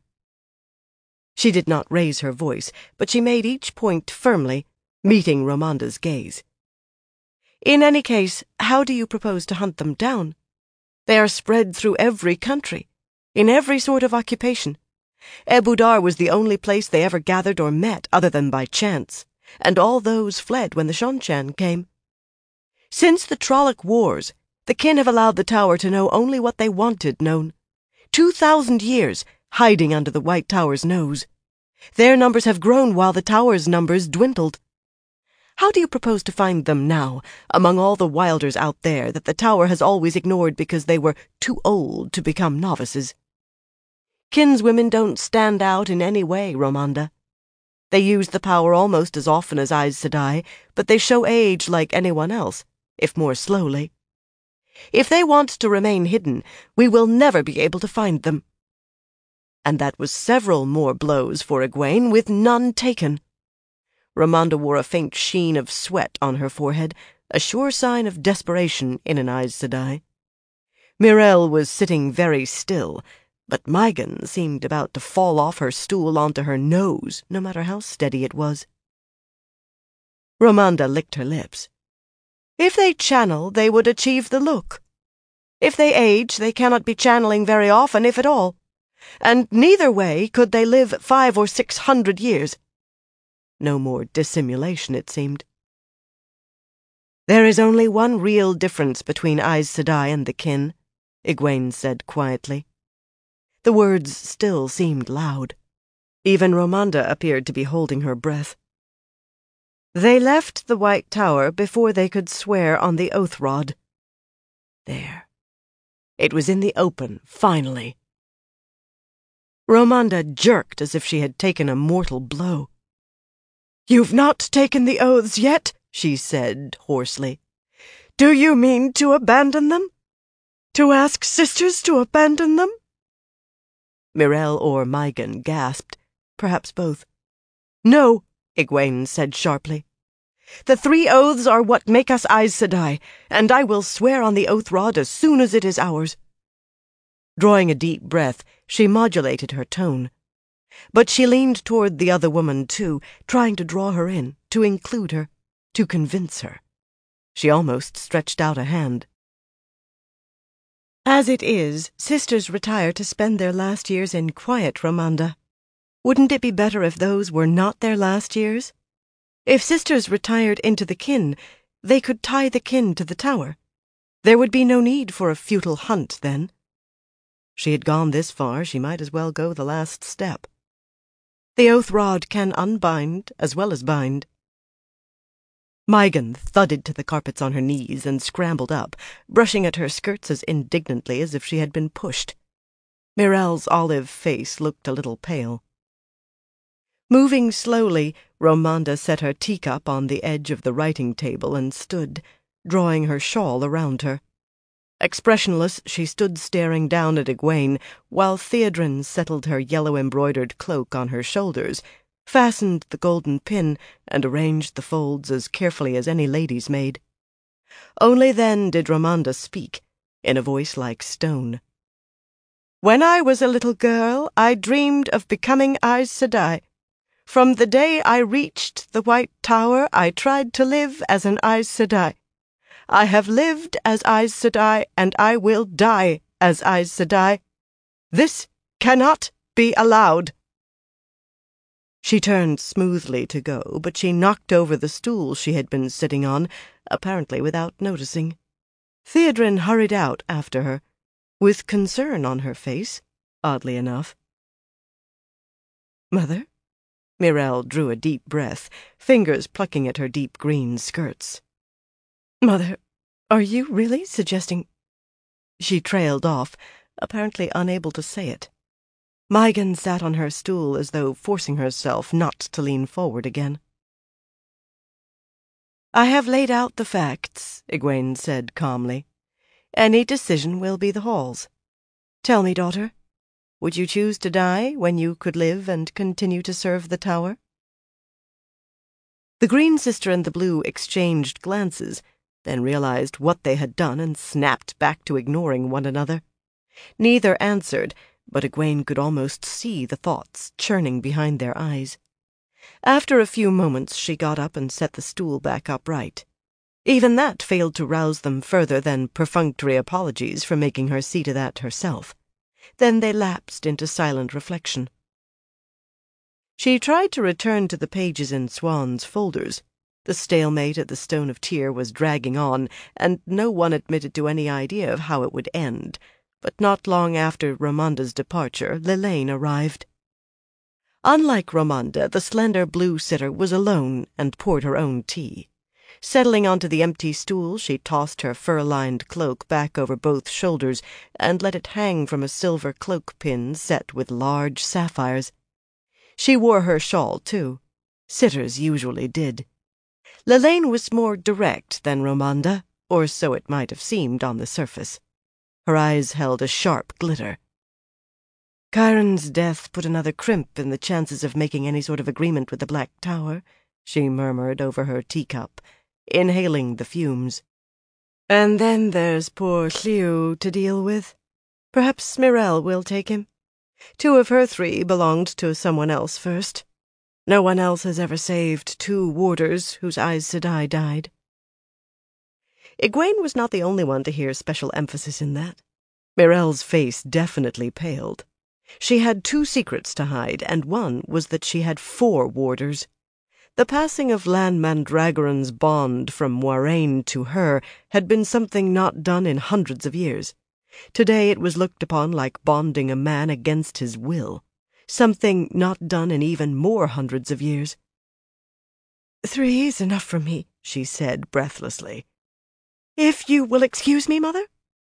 She did not raise her voice, but she made each point firmly, meeting Romanda's gaze. "In any case, how do you propose to hunt them down? They are spread through every country, in every sort of occupation. Ebou Dar was the only place they ever gathered or met other than by chance, and all those fled when the Seanchan came. Since the Trolloc Wars, the kin have allowed the tower to know only what they wanted known. Two thousand years, hiding under the White Tower's nose. Their numbers have grown while the tower's numbers dwindled. How do you propose to find them now, among all the wilders out there that the tower has always ignored because they were too old to become novices? Kinswomen don't stand out in any way, Romanda. They use the power almost as often as Aes Sedai, but they show age like anyone else, if more slowly. If they want to remain hidden, we will never be able to find them." And that was several more blows for Egwene, with none taken. Romanda wore a faint sheen of sweat on her forehead, a sure sign of desperation in an Aes Sedai. Mirel was sitting very still, but Maigan seemed about to fall off her stool onto her nose, no matter how steady it was. Romanda licked her lips. "If they channel, they would achieve the look. If they age, they cannot be channeling very often, if at all. And neither way could they live five or six hundred years." No more dissimulation, it seemed. "There is only one real difference between Aes Sedai and the kin," Egwene said quietly. The words still seemed loud. Even Romanda appeared to be holding her breath. "They left the White Tower before they could swear on the oath rod." There. It was in the open, finally. Romanda jerked as if she had taken a mortal blow. "You've not taken the oaths yet?" she said hoarsely. "Do you mean to abandon them? To ask sisters to abandon them?" Mirel or Maigan gasped, perhaps both. "No," Egwene said sharply. "The three oaths are what make us Aes Sedai, and I will swear on the oath rod as soon as it is ours." Drawing a deep breath, she modulated her tone. But she leaned toward the other woman, too, trying to draw her in, to include her, to convince her. She almost stretched out a hand. "As it is, sisters retire to spend their last years in quiet, Romanda. Wouldn't it be better if those were not their last years? If sisters retired into the kin, they could tie the kin to the tower. There would be no need for a futile hunt then." She had gone this far, she might as well go the last step. "The oath rod can unbind as well as bind." Maigan thudded to the carpets on her knees and scrambled up, brushing at her skirts as indignantly as if she had been pushed. Mirel's olive face looked a little pale. Moving slowly, Romanda set her teacup on the edge of the writing table and stood, drawing her shawl around her. Expressionless, she stood staring down at Egwene, while Theodrin settled her yellow-embroidered cloak on her shoulders, fastened the golden pin, and arranged the folds as carefully as any lady's maid. Only then did Romanda speak, in a voice like stone. "When I was a little girl, I dreamed of becoming Aes Sedai. From the day I reached the White Tower, I tried to live as an Aes Sedai. I have lived as Aes Sedai, and I will die as Aes Sedai. This cannot be allowed." She turned smoothly to go, but she knocked over the stool she had been sitting on, apparently without noticing. Theodrin hurried out after her, with concern on her face, oddly enough. "Mother?" Mirelle drew a deep breath, fingers plucking at her deep green skirts. "Mother, are you really suggesting—" She trailed off, apparently unable to say it. Maigen sat on her stool as though forcing herself not to lean forward again. "I have laid out the facts," Egwene said calmly. "Any decision will be the Hall's. Tell me, daughter, would you choose to die when you could live and continue to serve the Tower?" The Green Sister and the Blue exchanged glances, then realized what they had done and snapped back to ignoring one another. Neither answered, but Egwene could almost see the thoughts churning behind their eyes. After a few moments she got up and set the stool back upright. Even that failed to rouse them further than perfunctory apologies for making her see to that herself. Then they lapsed into silent reflection. She tried to return to the pages in Swan's folders. The stalemate at the Stone of Tyr was dragging on, and no one admitted to any idea of how it would end. But not long after Ramonda's departure, Lelaine arrived. Unlike Ramonda, the slender blue sitter was alone and poured her own tea. Settling onto the empty stool, she tossed her fur-lined cloak back over both shoulders and let it hang from a silver cloak pin set with large sapphires. She wore her shawl, too. Sitters usually did. Lelaine was more direct than Ramonda, or so it might have seemed on the surface. Her eyes held a sharp glitter. "Chiron's death put another crimp in the chances of making any sort of agreement with the Black Tower," she murmured over her teacup, inhaling the fumes. "And then there's poor Lliw to deal with. Perhaps Mirelle will take him. Two of her three belonged to someone else first. No one else has ever saved two warders whose Aes Sedai died." Egwene was not the only one to hear special emphasis in that. Mirelle's face definitely paled. She had two secrets to hide, and one was that she had four warders. The passing of Lan Mandragoran's bond from Moiraine to her had been something not done in hundreds of years. Today it was looked upon like bonding a man against his will, something not done in even more hundreds of years. "Three is enough for me," she said breathlessly. "If you will excuse me, Mother?"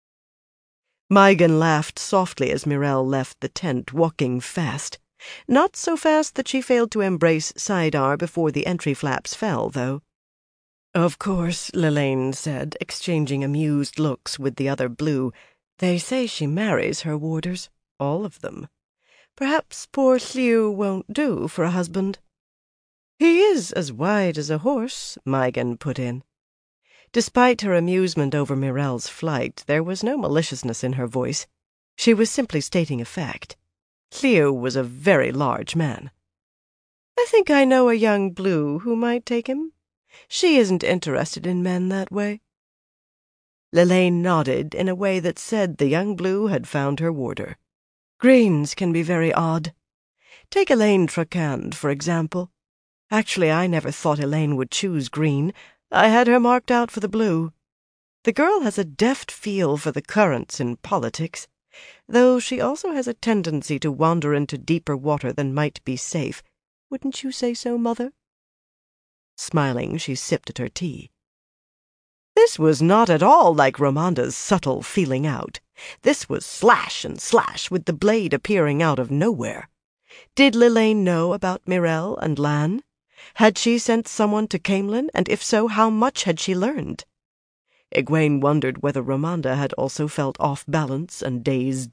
Maigen laughed softly as Mirelle left the tent, walking fast. Not so fast that she failed to embrace Saidar before the entry flaps fell, though. "Of course," Lelaine said, exchanging amused looks with the other Blue. "They say she marries her warders, all of them. Perhaps poor Lliw won't do for a husband." "He is as wide as a horse," Maigen put in. Despite her amusement over Mirelle's flight, there was no maliciousness in her voice. She was simply stating a fact. Lliw was a very large man. "I think I know a young Blue who might take him. She isn't interested in men that way." Lelaine nodded in a way that said the young Blue had found her warder. Greens can be very odd. Take Elaine Trakand, for example. Actually, I never thought Elaine would choose green. I had her marked out for the blue. The girl has a deft feel for the currents in politics, though she also has a tendency to wander into deeper water than might be safe. Wouldn't you say so, Mother? Smiling, she sipped at her tea. This was not at all like Ramonda's subtle feeling out. This was slash and slash, with the blade appearing out of nowhere. Did Lelaine know about Mirelle and Lan? Had she sent someone to Caemlyn, and if so, how much had she learned? Egwene wondered whether Ramonda had also felt off balance and dazed.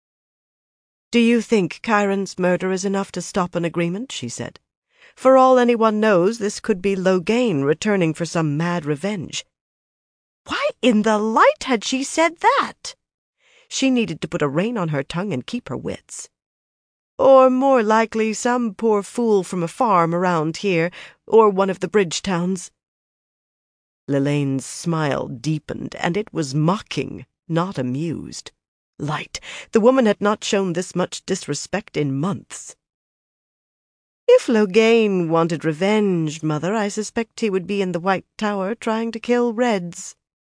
"Do you think Chiron's murder is enough to stop an agreement?" she said. "For all anyone knows, this could be Loghain returning for some mad revenge." Why in the light had she said that? She needed to put a rein on her tongue and keep her wits. Or more likely some poor fool from a farm around here, or one of the bridge towns. Lelaine's smile deepened, and it was mocking, not amused. Light, the woman had not shown this much disrespect in months. If Loghain wanted revenge, Mother, I suspect he would be in the White Tower trying to kill Reds."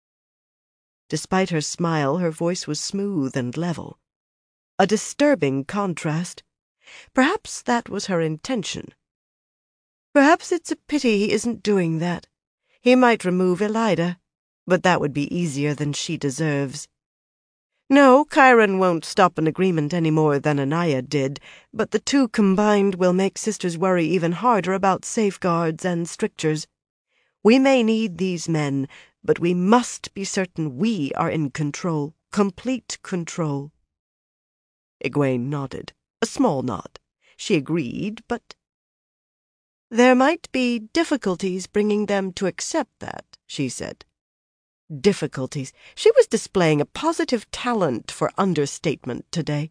Despite her smile, her voice was smooth and level. A disturbing contrast. Perhaps that was her intention. Perhaps it's a pity he isn't doing that. He might remove Elida, but that would be easier than she deserves. No, Chiron won't stop an agreement any more than Anaya did, but the two combined will make sisters worry even harder about safeguards and strictures. We may need these men, but we must be certain we are in control, complete control. Egwene nodded, a small nod. She agreed, but there might be difficulties bringing them to accept that, she said. Difficulties. She was displaying a positive talent for understatement today.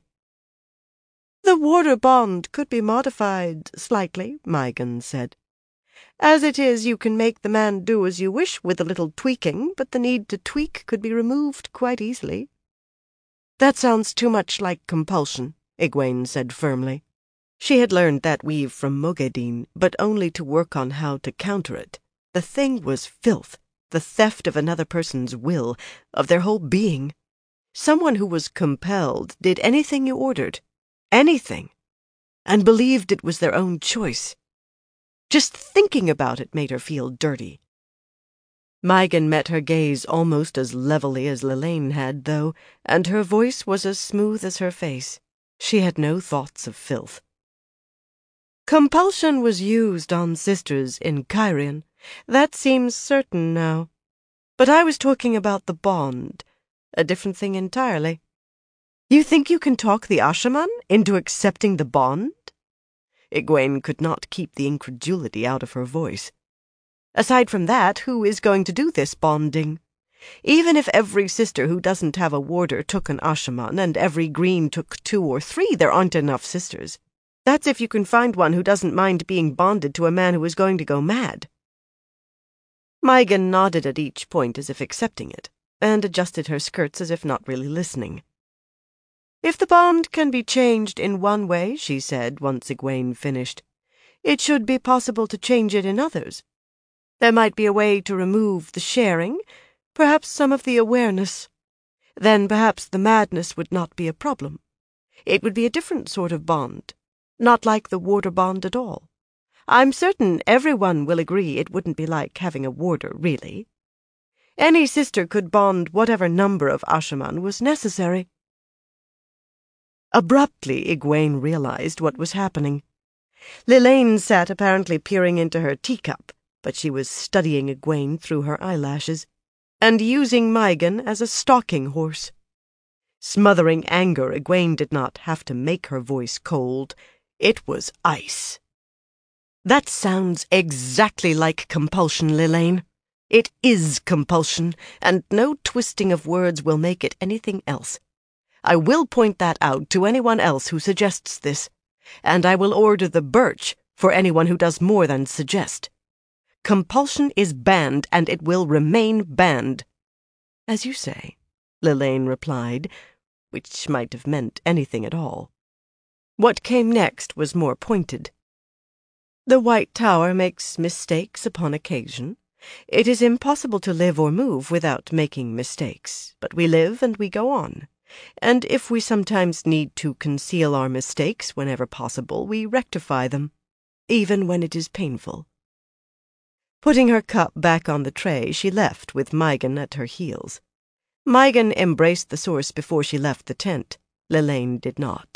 The warder bond could be modified slightly, Maigan said. As it is, you can make the man do as you wish with a little tweaking, but the need to tweak could be removed quite easily. That sounds too much like compulsion, Egwene said firmly. She had learned that weave from Moghedien, but only to work on how to counter it. The thing was filth. The theft of another person's will, of their whole being. Someone who was compelled did anything you ordered, anything, and believed it was their own choice. Just thinking about it made her feel dirty. Maigan met her gaze almost as levelly as Lelaine had, though, and her voice was as smooth as her face. She had no thoughts of filth. Compulsion was used on sisters in Cairhien. That seems certain now. But I was talking about the bond, a different thing entirely. You think you can talk the Asha'man into accepting the bond? Egwene could not keep the incredulity out of her voice. Aside from that, who is going to do this bonding? Even if every sister who doesn't have a warder took an Asha'man and every green took two or three, there aren't enough sisters. That's if you can find one who doesn't mind being bonded to a man who is going to go mad. Maigan nodded at each point as if accepting it, and adjusted her skirts as if not really listening. If the bond can be changed in one way, she said, once Egwene finished, it should be possible to change it in others. There might be a way to remove the sharing, perhaps some of the awareness. Then perhaps the madness would not be a problem. It would be a different sort of bond, not like the warder bond at all. I'm certain everyone will agree it wouldn't be like having a warder, really. Any sister could bond whatever number of Asha'man was necessary. Abruptly, Egwene realized what was happening. Lelaine sat apparently peering into her teacup, but she was studying Egwene through her eyelashes, and using Maigan as a stalking horse. Smothering anger, Egwene did not have to make her voice cold. It was ice. That sounds exactly like compulsion, Lelaine. It is compulsion, and no twisting of words will make it anything else. I will point that out to anyone else who suggests this, and I will order the birch for anyone who does more than suggest. Compulsion is banned, and it will remain banned. As you say, Lelaine replied, which might have meant anything at all. What came next was more pointed. The White Tower makes mistakes upon occasion. It is impossible to live or move without making mistakes, but we live and we go on. And if we sometimes need to conceal our mistakes whenever possible, we rectify them, even when it is painful. Putting her cup back on the tray, she left with Maigan at her heels. Maigan embraced the source before she left the tent. Lelaine did not.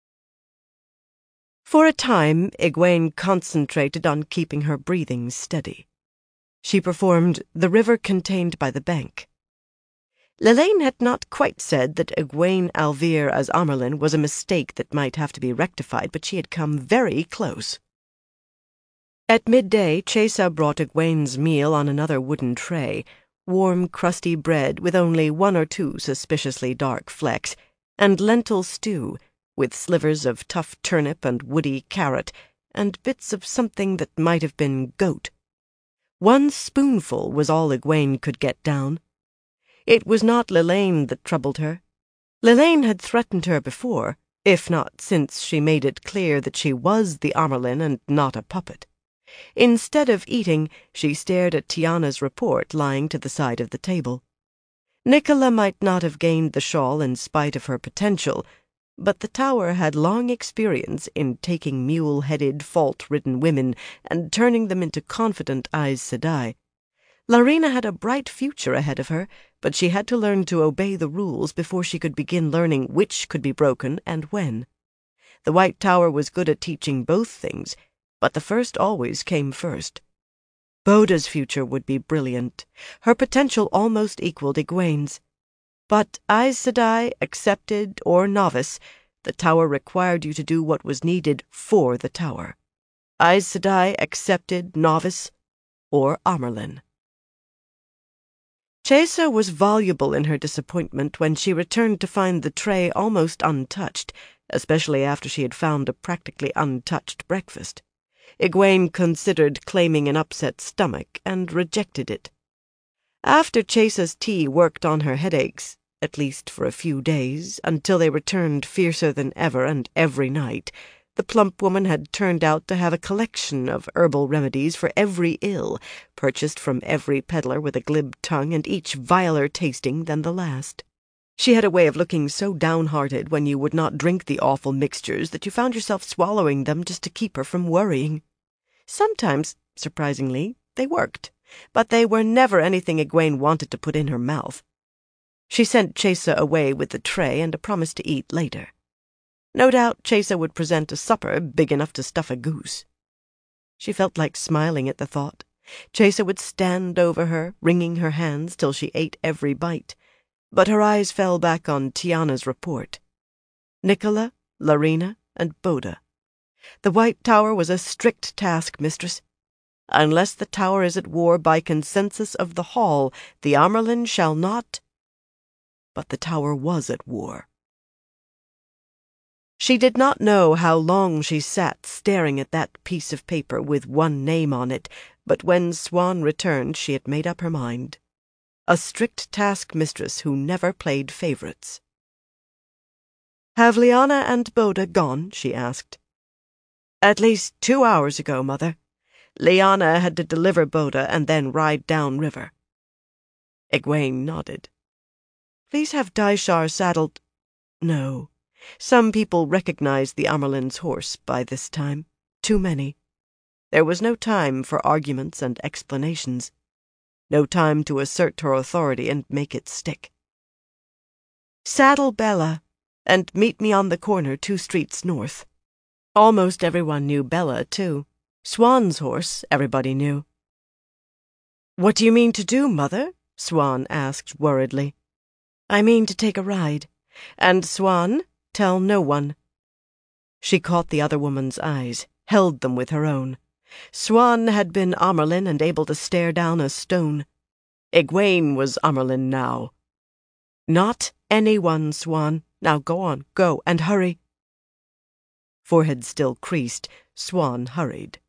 For a time, Egwene concentrated on keeping her breathing steady. She performed The River Contained by the Bank. Lelaine had not quite said that Egwene al'Vir as Amyrlin was a mistake that might have to be rectified, but she had come very close. At midday, Chesa brought Egwene's meal on another wooden tray, warm, crusty bread with only one or two suspiciously dark flecks, and lentil stew, with slivers of tough turnip and woody carrot, and bits of something that might have been goat. One spoonful was all Egwene could get down. It was not Lelaine that troubled her. Lelaine had threatened her before. if not since she made it clear that she was the Amyrlin and not a puppet. Instead of eating, she stared at Tiana's report lying to the side of the table. Nicola might not have gained the shawl in spite of her potential, but the Tower had long experience in taking mule-headed, fault-ridden women and turning them into confident Aes Sedai. Laurina had a bright future ahead of her, but she had to learn to obey the rules before she could begin learning which could be broken and when. The White Tower was good at teaching both things, but the first always came first. Boda's future would be brilliant. Her potential almost equaled Egwene's. But Aes Sedai, accepted or novice, the Tower required you to do what was needed for the Tower. Aes Sedai, accepted, novice, or Amyrlin. Chaisa was voluble in her disappointment when she returned to find the tray almost untouched, especially after she had found a practically untouched breakfast. Egwene considered claiming an upset stomach and rejected it. After Chaisa's tea worked on her headaches, at least for a few days, until they returned fiercer than ever and every night, the plump woman had turned out to have a collection of herbal remedies for every ill, purchased from every peddler with a glib tongue and each viler tasting than the last. She had a way of looking so downhearted when you would not drink the awful mixtures that you found yourself swallowing them just to keep her from worrying. Sometimes, surprisingly, they worked, but they were never anything Egwene wanted to put in her mouth. She sent Chaisa away with the tray and a promise to eat later. No doubt Chaisa would present a supper big enough to stuff a goose. She felt like smiling at the thought. Chaisa would stand over her, wringing her hands till she ate every bite, but her eyes fell back on Tiana's report. Nicola, Laurina, and Boda. The White Tower was a strict task, mistress. Unless the Tower is at war by consensus of the Hall, the Amyrlin shall not... But the Tower was at war. She did not know how long she sat staring at that piece of paper with one name on it, but when Siuan returned she had made up her mind. A strict task-mistress who never played favourites. "Have Lyanna and Boda gone?" she asked. "At least two hours ago, Mother. Lyanna had to deliver Boda and then ride down river." Egwene nodded. "Please have Daishar saddled—" No. Some people recognized the Amyrlin's horse by this time. Too many. There was no time for arguments and explanations. No time to assert her authority and make it stick. "Saddle Bella, and meet me on the corner two streets north." Almost everyone knew Bella, too. Siuan's horse, everybody knew. "What do you mean to do, Mother?" Siuan asked worriedly. "I mean to take a ride. And Siuan, tell no one." She caught the other woman's eyes, held them with her own. Siuan had been Amyrlin and able to stare down a stone. Egwene was Amyrlin now. "Not anyone, Siuan. Now go on, go, and hurry." Forehead still creased, Siuan hurried.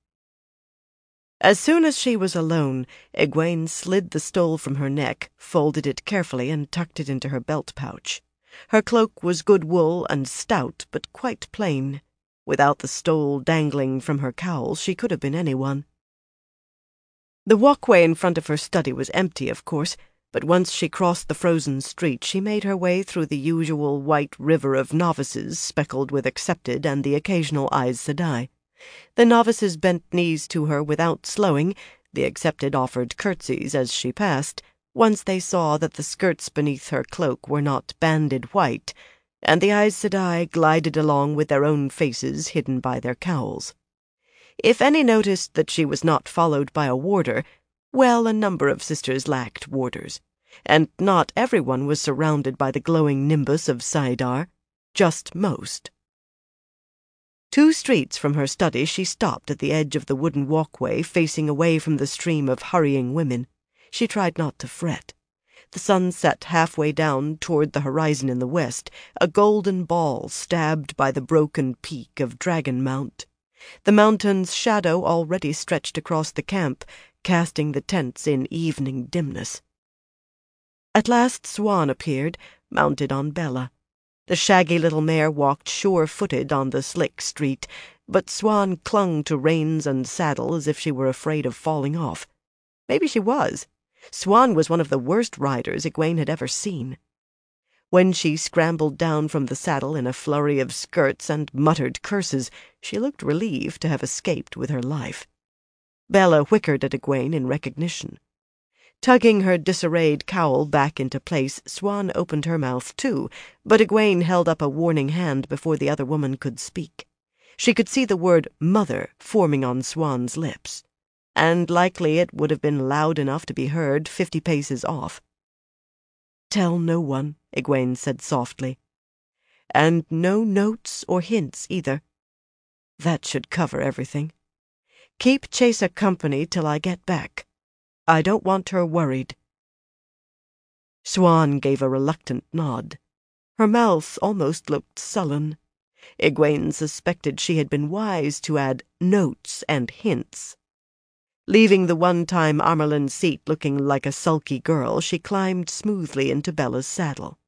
As soon as she was alone, Egwene slid the stole from her neck, folded it carefully, and tucked it into her belt pouch. Her cloak was good wool and stout, but quite plain. Without the stole dangling from her cowl, she could have been anyone. The walkway in front of her study was empty, of course, but once she crossed the frozen street, she made her way through the usual white river of novices, speckled with accepted and the occasional Aes Sedai. The novices bent knees to her without slowing, the accepted offered curtsies as she passed, once they saw that the skirts beneath her cloak were not banded white, and the Aes Sedai glided along with their own faces hidden by their cowls. If any noticed that she was not followed by a warder, well, a number of sisters lacked warders, and not everyone was surrounded by the glowing nimbus of saidar, just most. Two streets from her study she stopped at the edge of the wooden walkway facing away from the stream of hurrying women. She tried not to fret. The sun set halfway down toward the horizon in the west, a golden ball stabbed by the broken peak of Dragon Mount. The mountain's shadow already stretched across the camp, casting the tents in evening dimness. At last Siuan appeared, mounted on Bella. The shaggy little mare walked sure-footed on the slick street, but Swan clung to reins and saddle as if she were afraid of falling off. Maybe she was. Swan was one of the worst riders Egwene had ever seen. When she scrambled down from the saddle in a flurry of skirts and muttered curses, she looked relieved to have escaped with her life. Bella whickered at Egwene in recognition. Tugging her disarrayed cowl back into place, Swan opened her mouth too, but Egwene held up a warning hand before the other woman could speak. She could see the word mother forming on Swan's lips, and likely it would have been loud enough to be heard fifty paces off. "Tell no one," Egwene said softly. "And no notes or hints either. That should cover everything. Keep Chesa company till I get back. I don't want her worried." Swan gave a reluctant nod. Her mouth almost looked sullen. Egwene suspected she had been wise to add notes and hints. Leaving the one-time Amyrlin seat looking like a sulky girl, she climbed smoothly into Bella's saddle.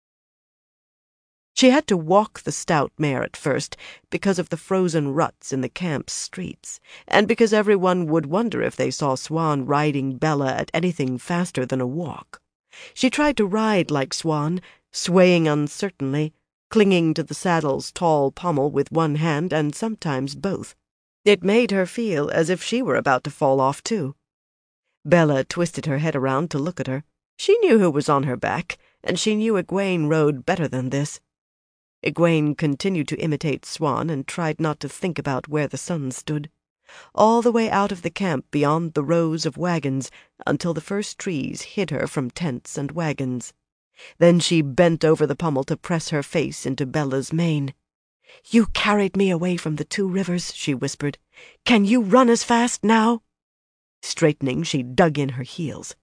She had to walk the stout mare at first because of the frozen ruts in the camp's streets, and because everyone would wonder if they saw Swan riding Bella at anything faster than a walk. She tried to ride like Swan, swaying uncertainly, clinging to the saddle's tall pommel with one hand and sometimes both. It made her feel as if she were about to fall off too. Bella twisted her head around to look at her. She knew who was on her back, and she knew Egwene rode better than this. Egwene continued to imitate Swan and tried not to think about where the sun stood, all the way out of the camp beyond the rows of wagons until the first trees hid her from tents and wagons. Then she bent over the pommel to press her face into Bella's mane. "You carried me away from the two rivers," she whispered. "Can you run as fast now?" Straightening, she dug in her heels.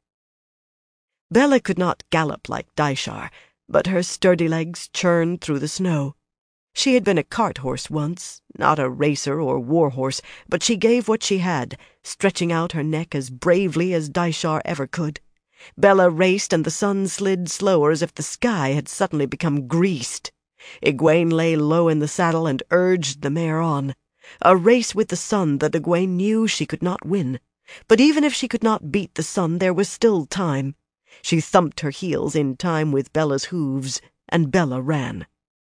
Bella could not gallop like Daishar, but her sturdy legs churned through the snow. She had been a cart horse once, not a racer or war horse, but she gave what she had, stretching out her neck as bravely as Daishar ever could. Bella raced, and the sun slid slower as if the sky had suddenly become greased. Egwene lay low in the saddle and urged the mare on. A race with the sun that Egwene knew she could not win. But even if she could not beat the sun, there was still time. She thumped her heels in time with Bella's hooves, and Bella ran.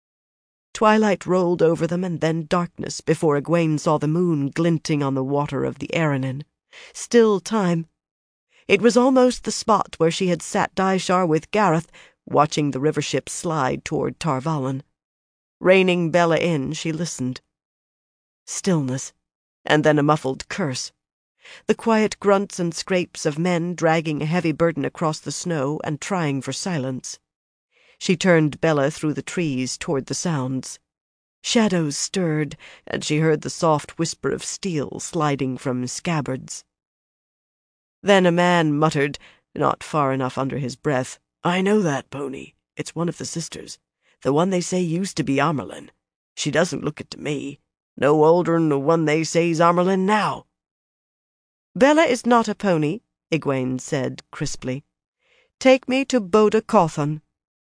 Twilight rolled over them, and then darkness before Egwene saw the moon glinting on the water of the Aranon. Still time. It was almost the spot where she had sat Daishar with Gareth, watching the river ship slide toward Tar Valon. Reining Bella in, she listened. Stillness, and then a muffled curse. The quiet grunts and scrapes of men dragging a heavy burden across the snow and trying for silence. She turned Bella through the trees toward the sounds. Shadows stirred, and she heard the soft whisper of steel sliding from scabbards. Then a man muttered, not far enough under his breath, "I know that pony. It's one of the sisters. The one they say used to be Amyrlin. She doesn't look it to me. No older'n the one they say's Amyrlin now." "Bella is not a pony," Egwene said crisply. "Take me to Boda Cawthon."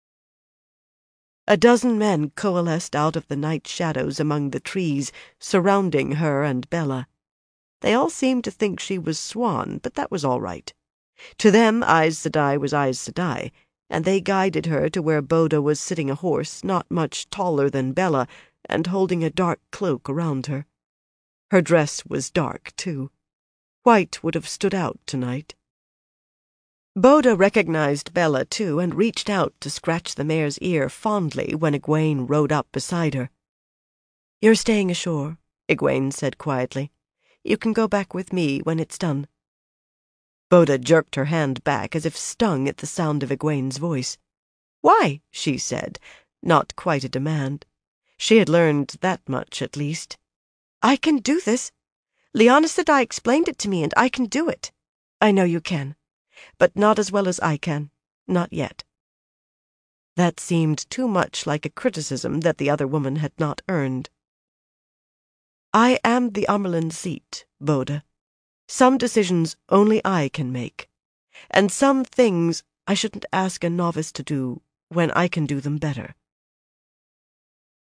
A dozen men coalesced out of the night shadows among the trees, surrounding her and Bella. They all seemed to think she was Swan, but that was all right. To them, Aes Sedai was Aes Sedai, and they guided her to where Boda was sitting a horse not much taller than Bella, and holding a dark cloak around her. Her dress was dark, too. White would have stood out tonight. Boda recognized Bella, too, and reached out to scratch the mare's ear fondly when Egwene rode up beside her. "You're staying ashore," Egwene said quietly. "You can go back with me when it's done." Boda jerked her hand back as if stung at the sound of Egwene's voice. "Why?" she said, not quite a demand. She had learned that much, at least. "I can do this. Liana Sedai explained it to me, and I can do it." "I know you can, but not as well as I can. Not yet." That seemed too much like a criticism that the other woman had not earned. "I am the Amyrlin seat, Boda. Some decisions only I can make, and some things I shouldn't ask a novice to do when I can do them better."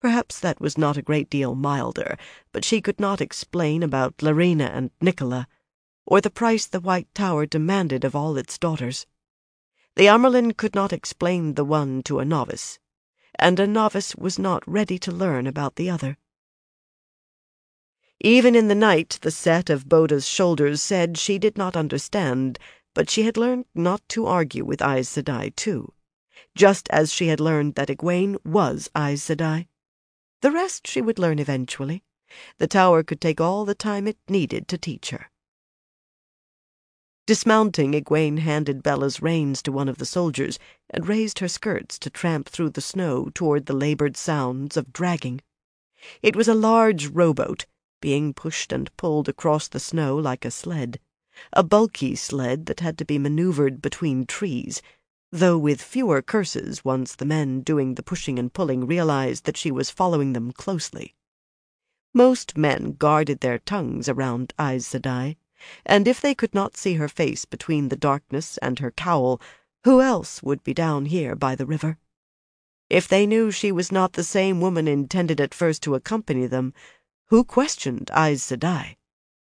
Perhaps that was not a great deal milder, but she could not explain about Larina and Nicola, or the price the White Tower demanded of all its daughters. The Amyrlin could not explain the one to a novice, and a novice was not ready to learn about the other. Even in the night the set of Boda's shoulders said she did not understand, but she had learned not to argue with Aes Sedai too, just as she had learned that Egwene was Aes Sedai. The rest she would learn eventually. The tower could take all the time it needed to teach her. Dismounting, Egwene handed Bella's reins to one of the soldiers and raised her skirts to tramp through the snow toward the labored sounds of dragging. It was a large rowboat, being pushed and pulled across the snow like a sled, a bulky sled that had to be maneuvered between trees, though with fewer curses once the men doing the pushing and pulling realized that she was following them closely. Most men guarded their tongues around Aes Sedai, and if they could not see her face between the darkness and her cowl, who else would be down here by the river? If they knew she was not the same woman intended at first to accompany them, who questioned Aes Sedai?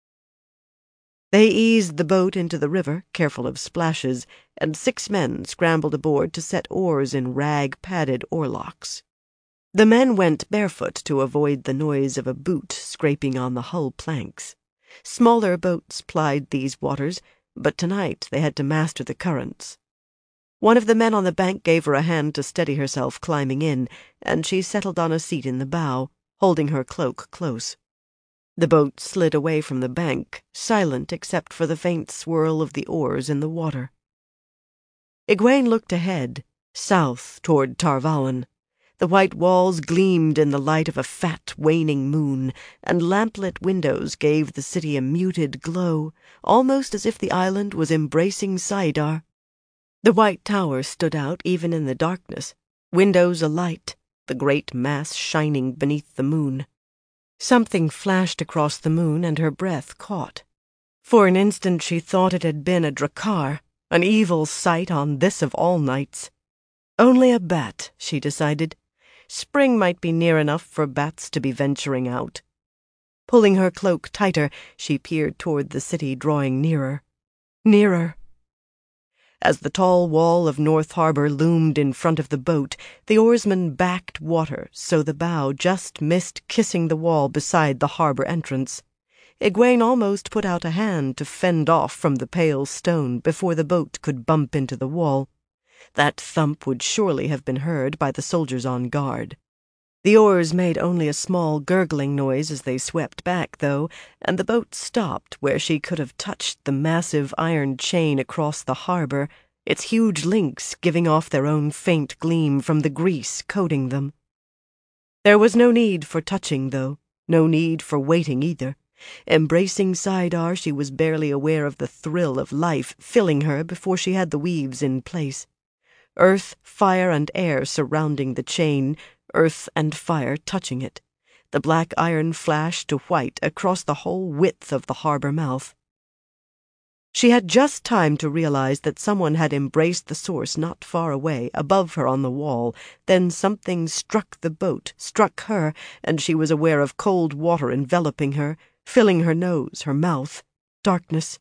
They eased the boat into the river, careful of splashes, and six men scrambled aboard to set oars in rag-padded oarlocks. The men went barefoot to avoid the noise of a boot scraping on the hull planks. Smaller boats plied these waters, but tonight they had to master the currents. One of the men on the bank gave her a hand to steady herself climbing in, and she settled on a seat in the bow, holding her cloak close. The boat slid away from the bank, silent except for the faint swirl of the oars in the water. Egwene looked ahead, south toward Tar Valon. The white walls gleamed in the light of a fat, waning moon, and lamplit windows gave the city a muted glow, almost as if the island was embracing Saidar. The White Tower stood out even in the darkness, windows alight, the great mass shining beneath the moon. Something flashed across the moon, and her breath caught. For an instant she thought it had been a drakkar, an evil sight on this of all nights. Only a bat, she decided. Spring might be near enough for bats to be venturing out. Pulling her cloak tighter, she peered toward the city, drawing nearer. Nearer. As the tall wall of North Harbor loomed in front of the boat, the oarsmen backed water so the bow just missed kissing the wall beside the harbor entrance. Egwene almost put out a hand to fend off from the pale stone before the boat could bump into the wall. That thump would surely have been heard by the soldiers on guard. The oars made only a small gurgling noise as they swept back, though, and the boat stopped where she could have touched the massive iron chain across the harbor, its huge links giving off their own faint gleam from the grease coating them. There was no need for touching, though, no need for waiting either. Embracing Saidar, she was barely aware of the thrill of life filling her before she had the weaves in place. Earth, fire, and air surrounding the chain, earth and fire touching it. The black iron flashed to white across the whole width of the harbor mouth. She had just time to realize that someone had embraced the source not far away, above her on the wall. Then something struck the boat, struck her, and she was aware of cold water enveloping her, filling her nose, her mouth, darkness.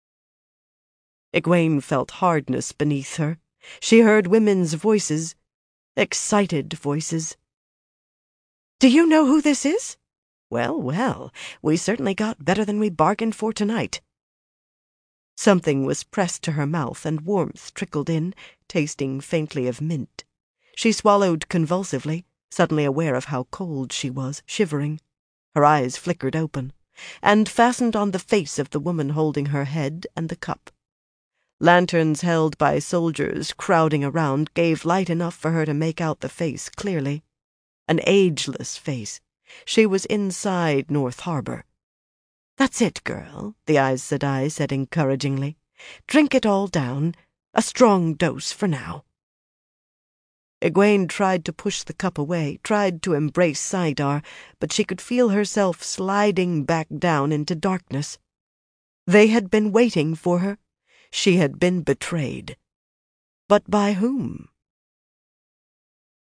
Egwene felt hardness beneath her. She heard women's voices, excited voices. "Do you know who this is? Well, well, we certainly got better than we bargained for tonight." Something was pressed to her mouth, and warmth trickled in, tasting faintly of mint. She swallowed convulsively, suddenly aware of how cold she was, shivering. Her eyes flickered open, and fastened on the face of the woman holding her head and the cup. Lanterns held by soldiers crowding around gave light enough for her to make out the face clearly. An ageless face. She was inside North Harbor. "That's it, girl," the Aes Sedai said encouragingly. "Drink it all down. A strong dose for now." Egwene tried to push the cup away, tried to embrace Saidar, but she could feel herself sliding back down into darkness. They had been waiting for her. She had been betrayed. But by whom?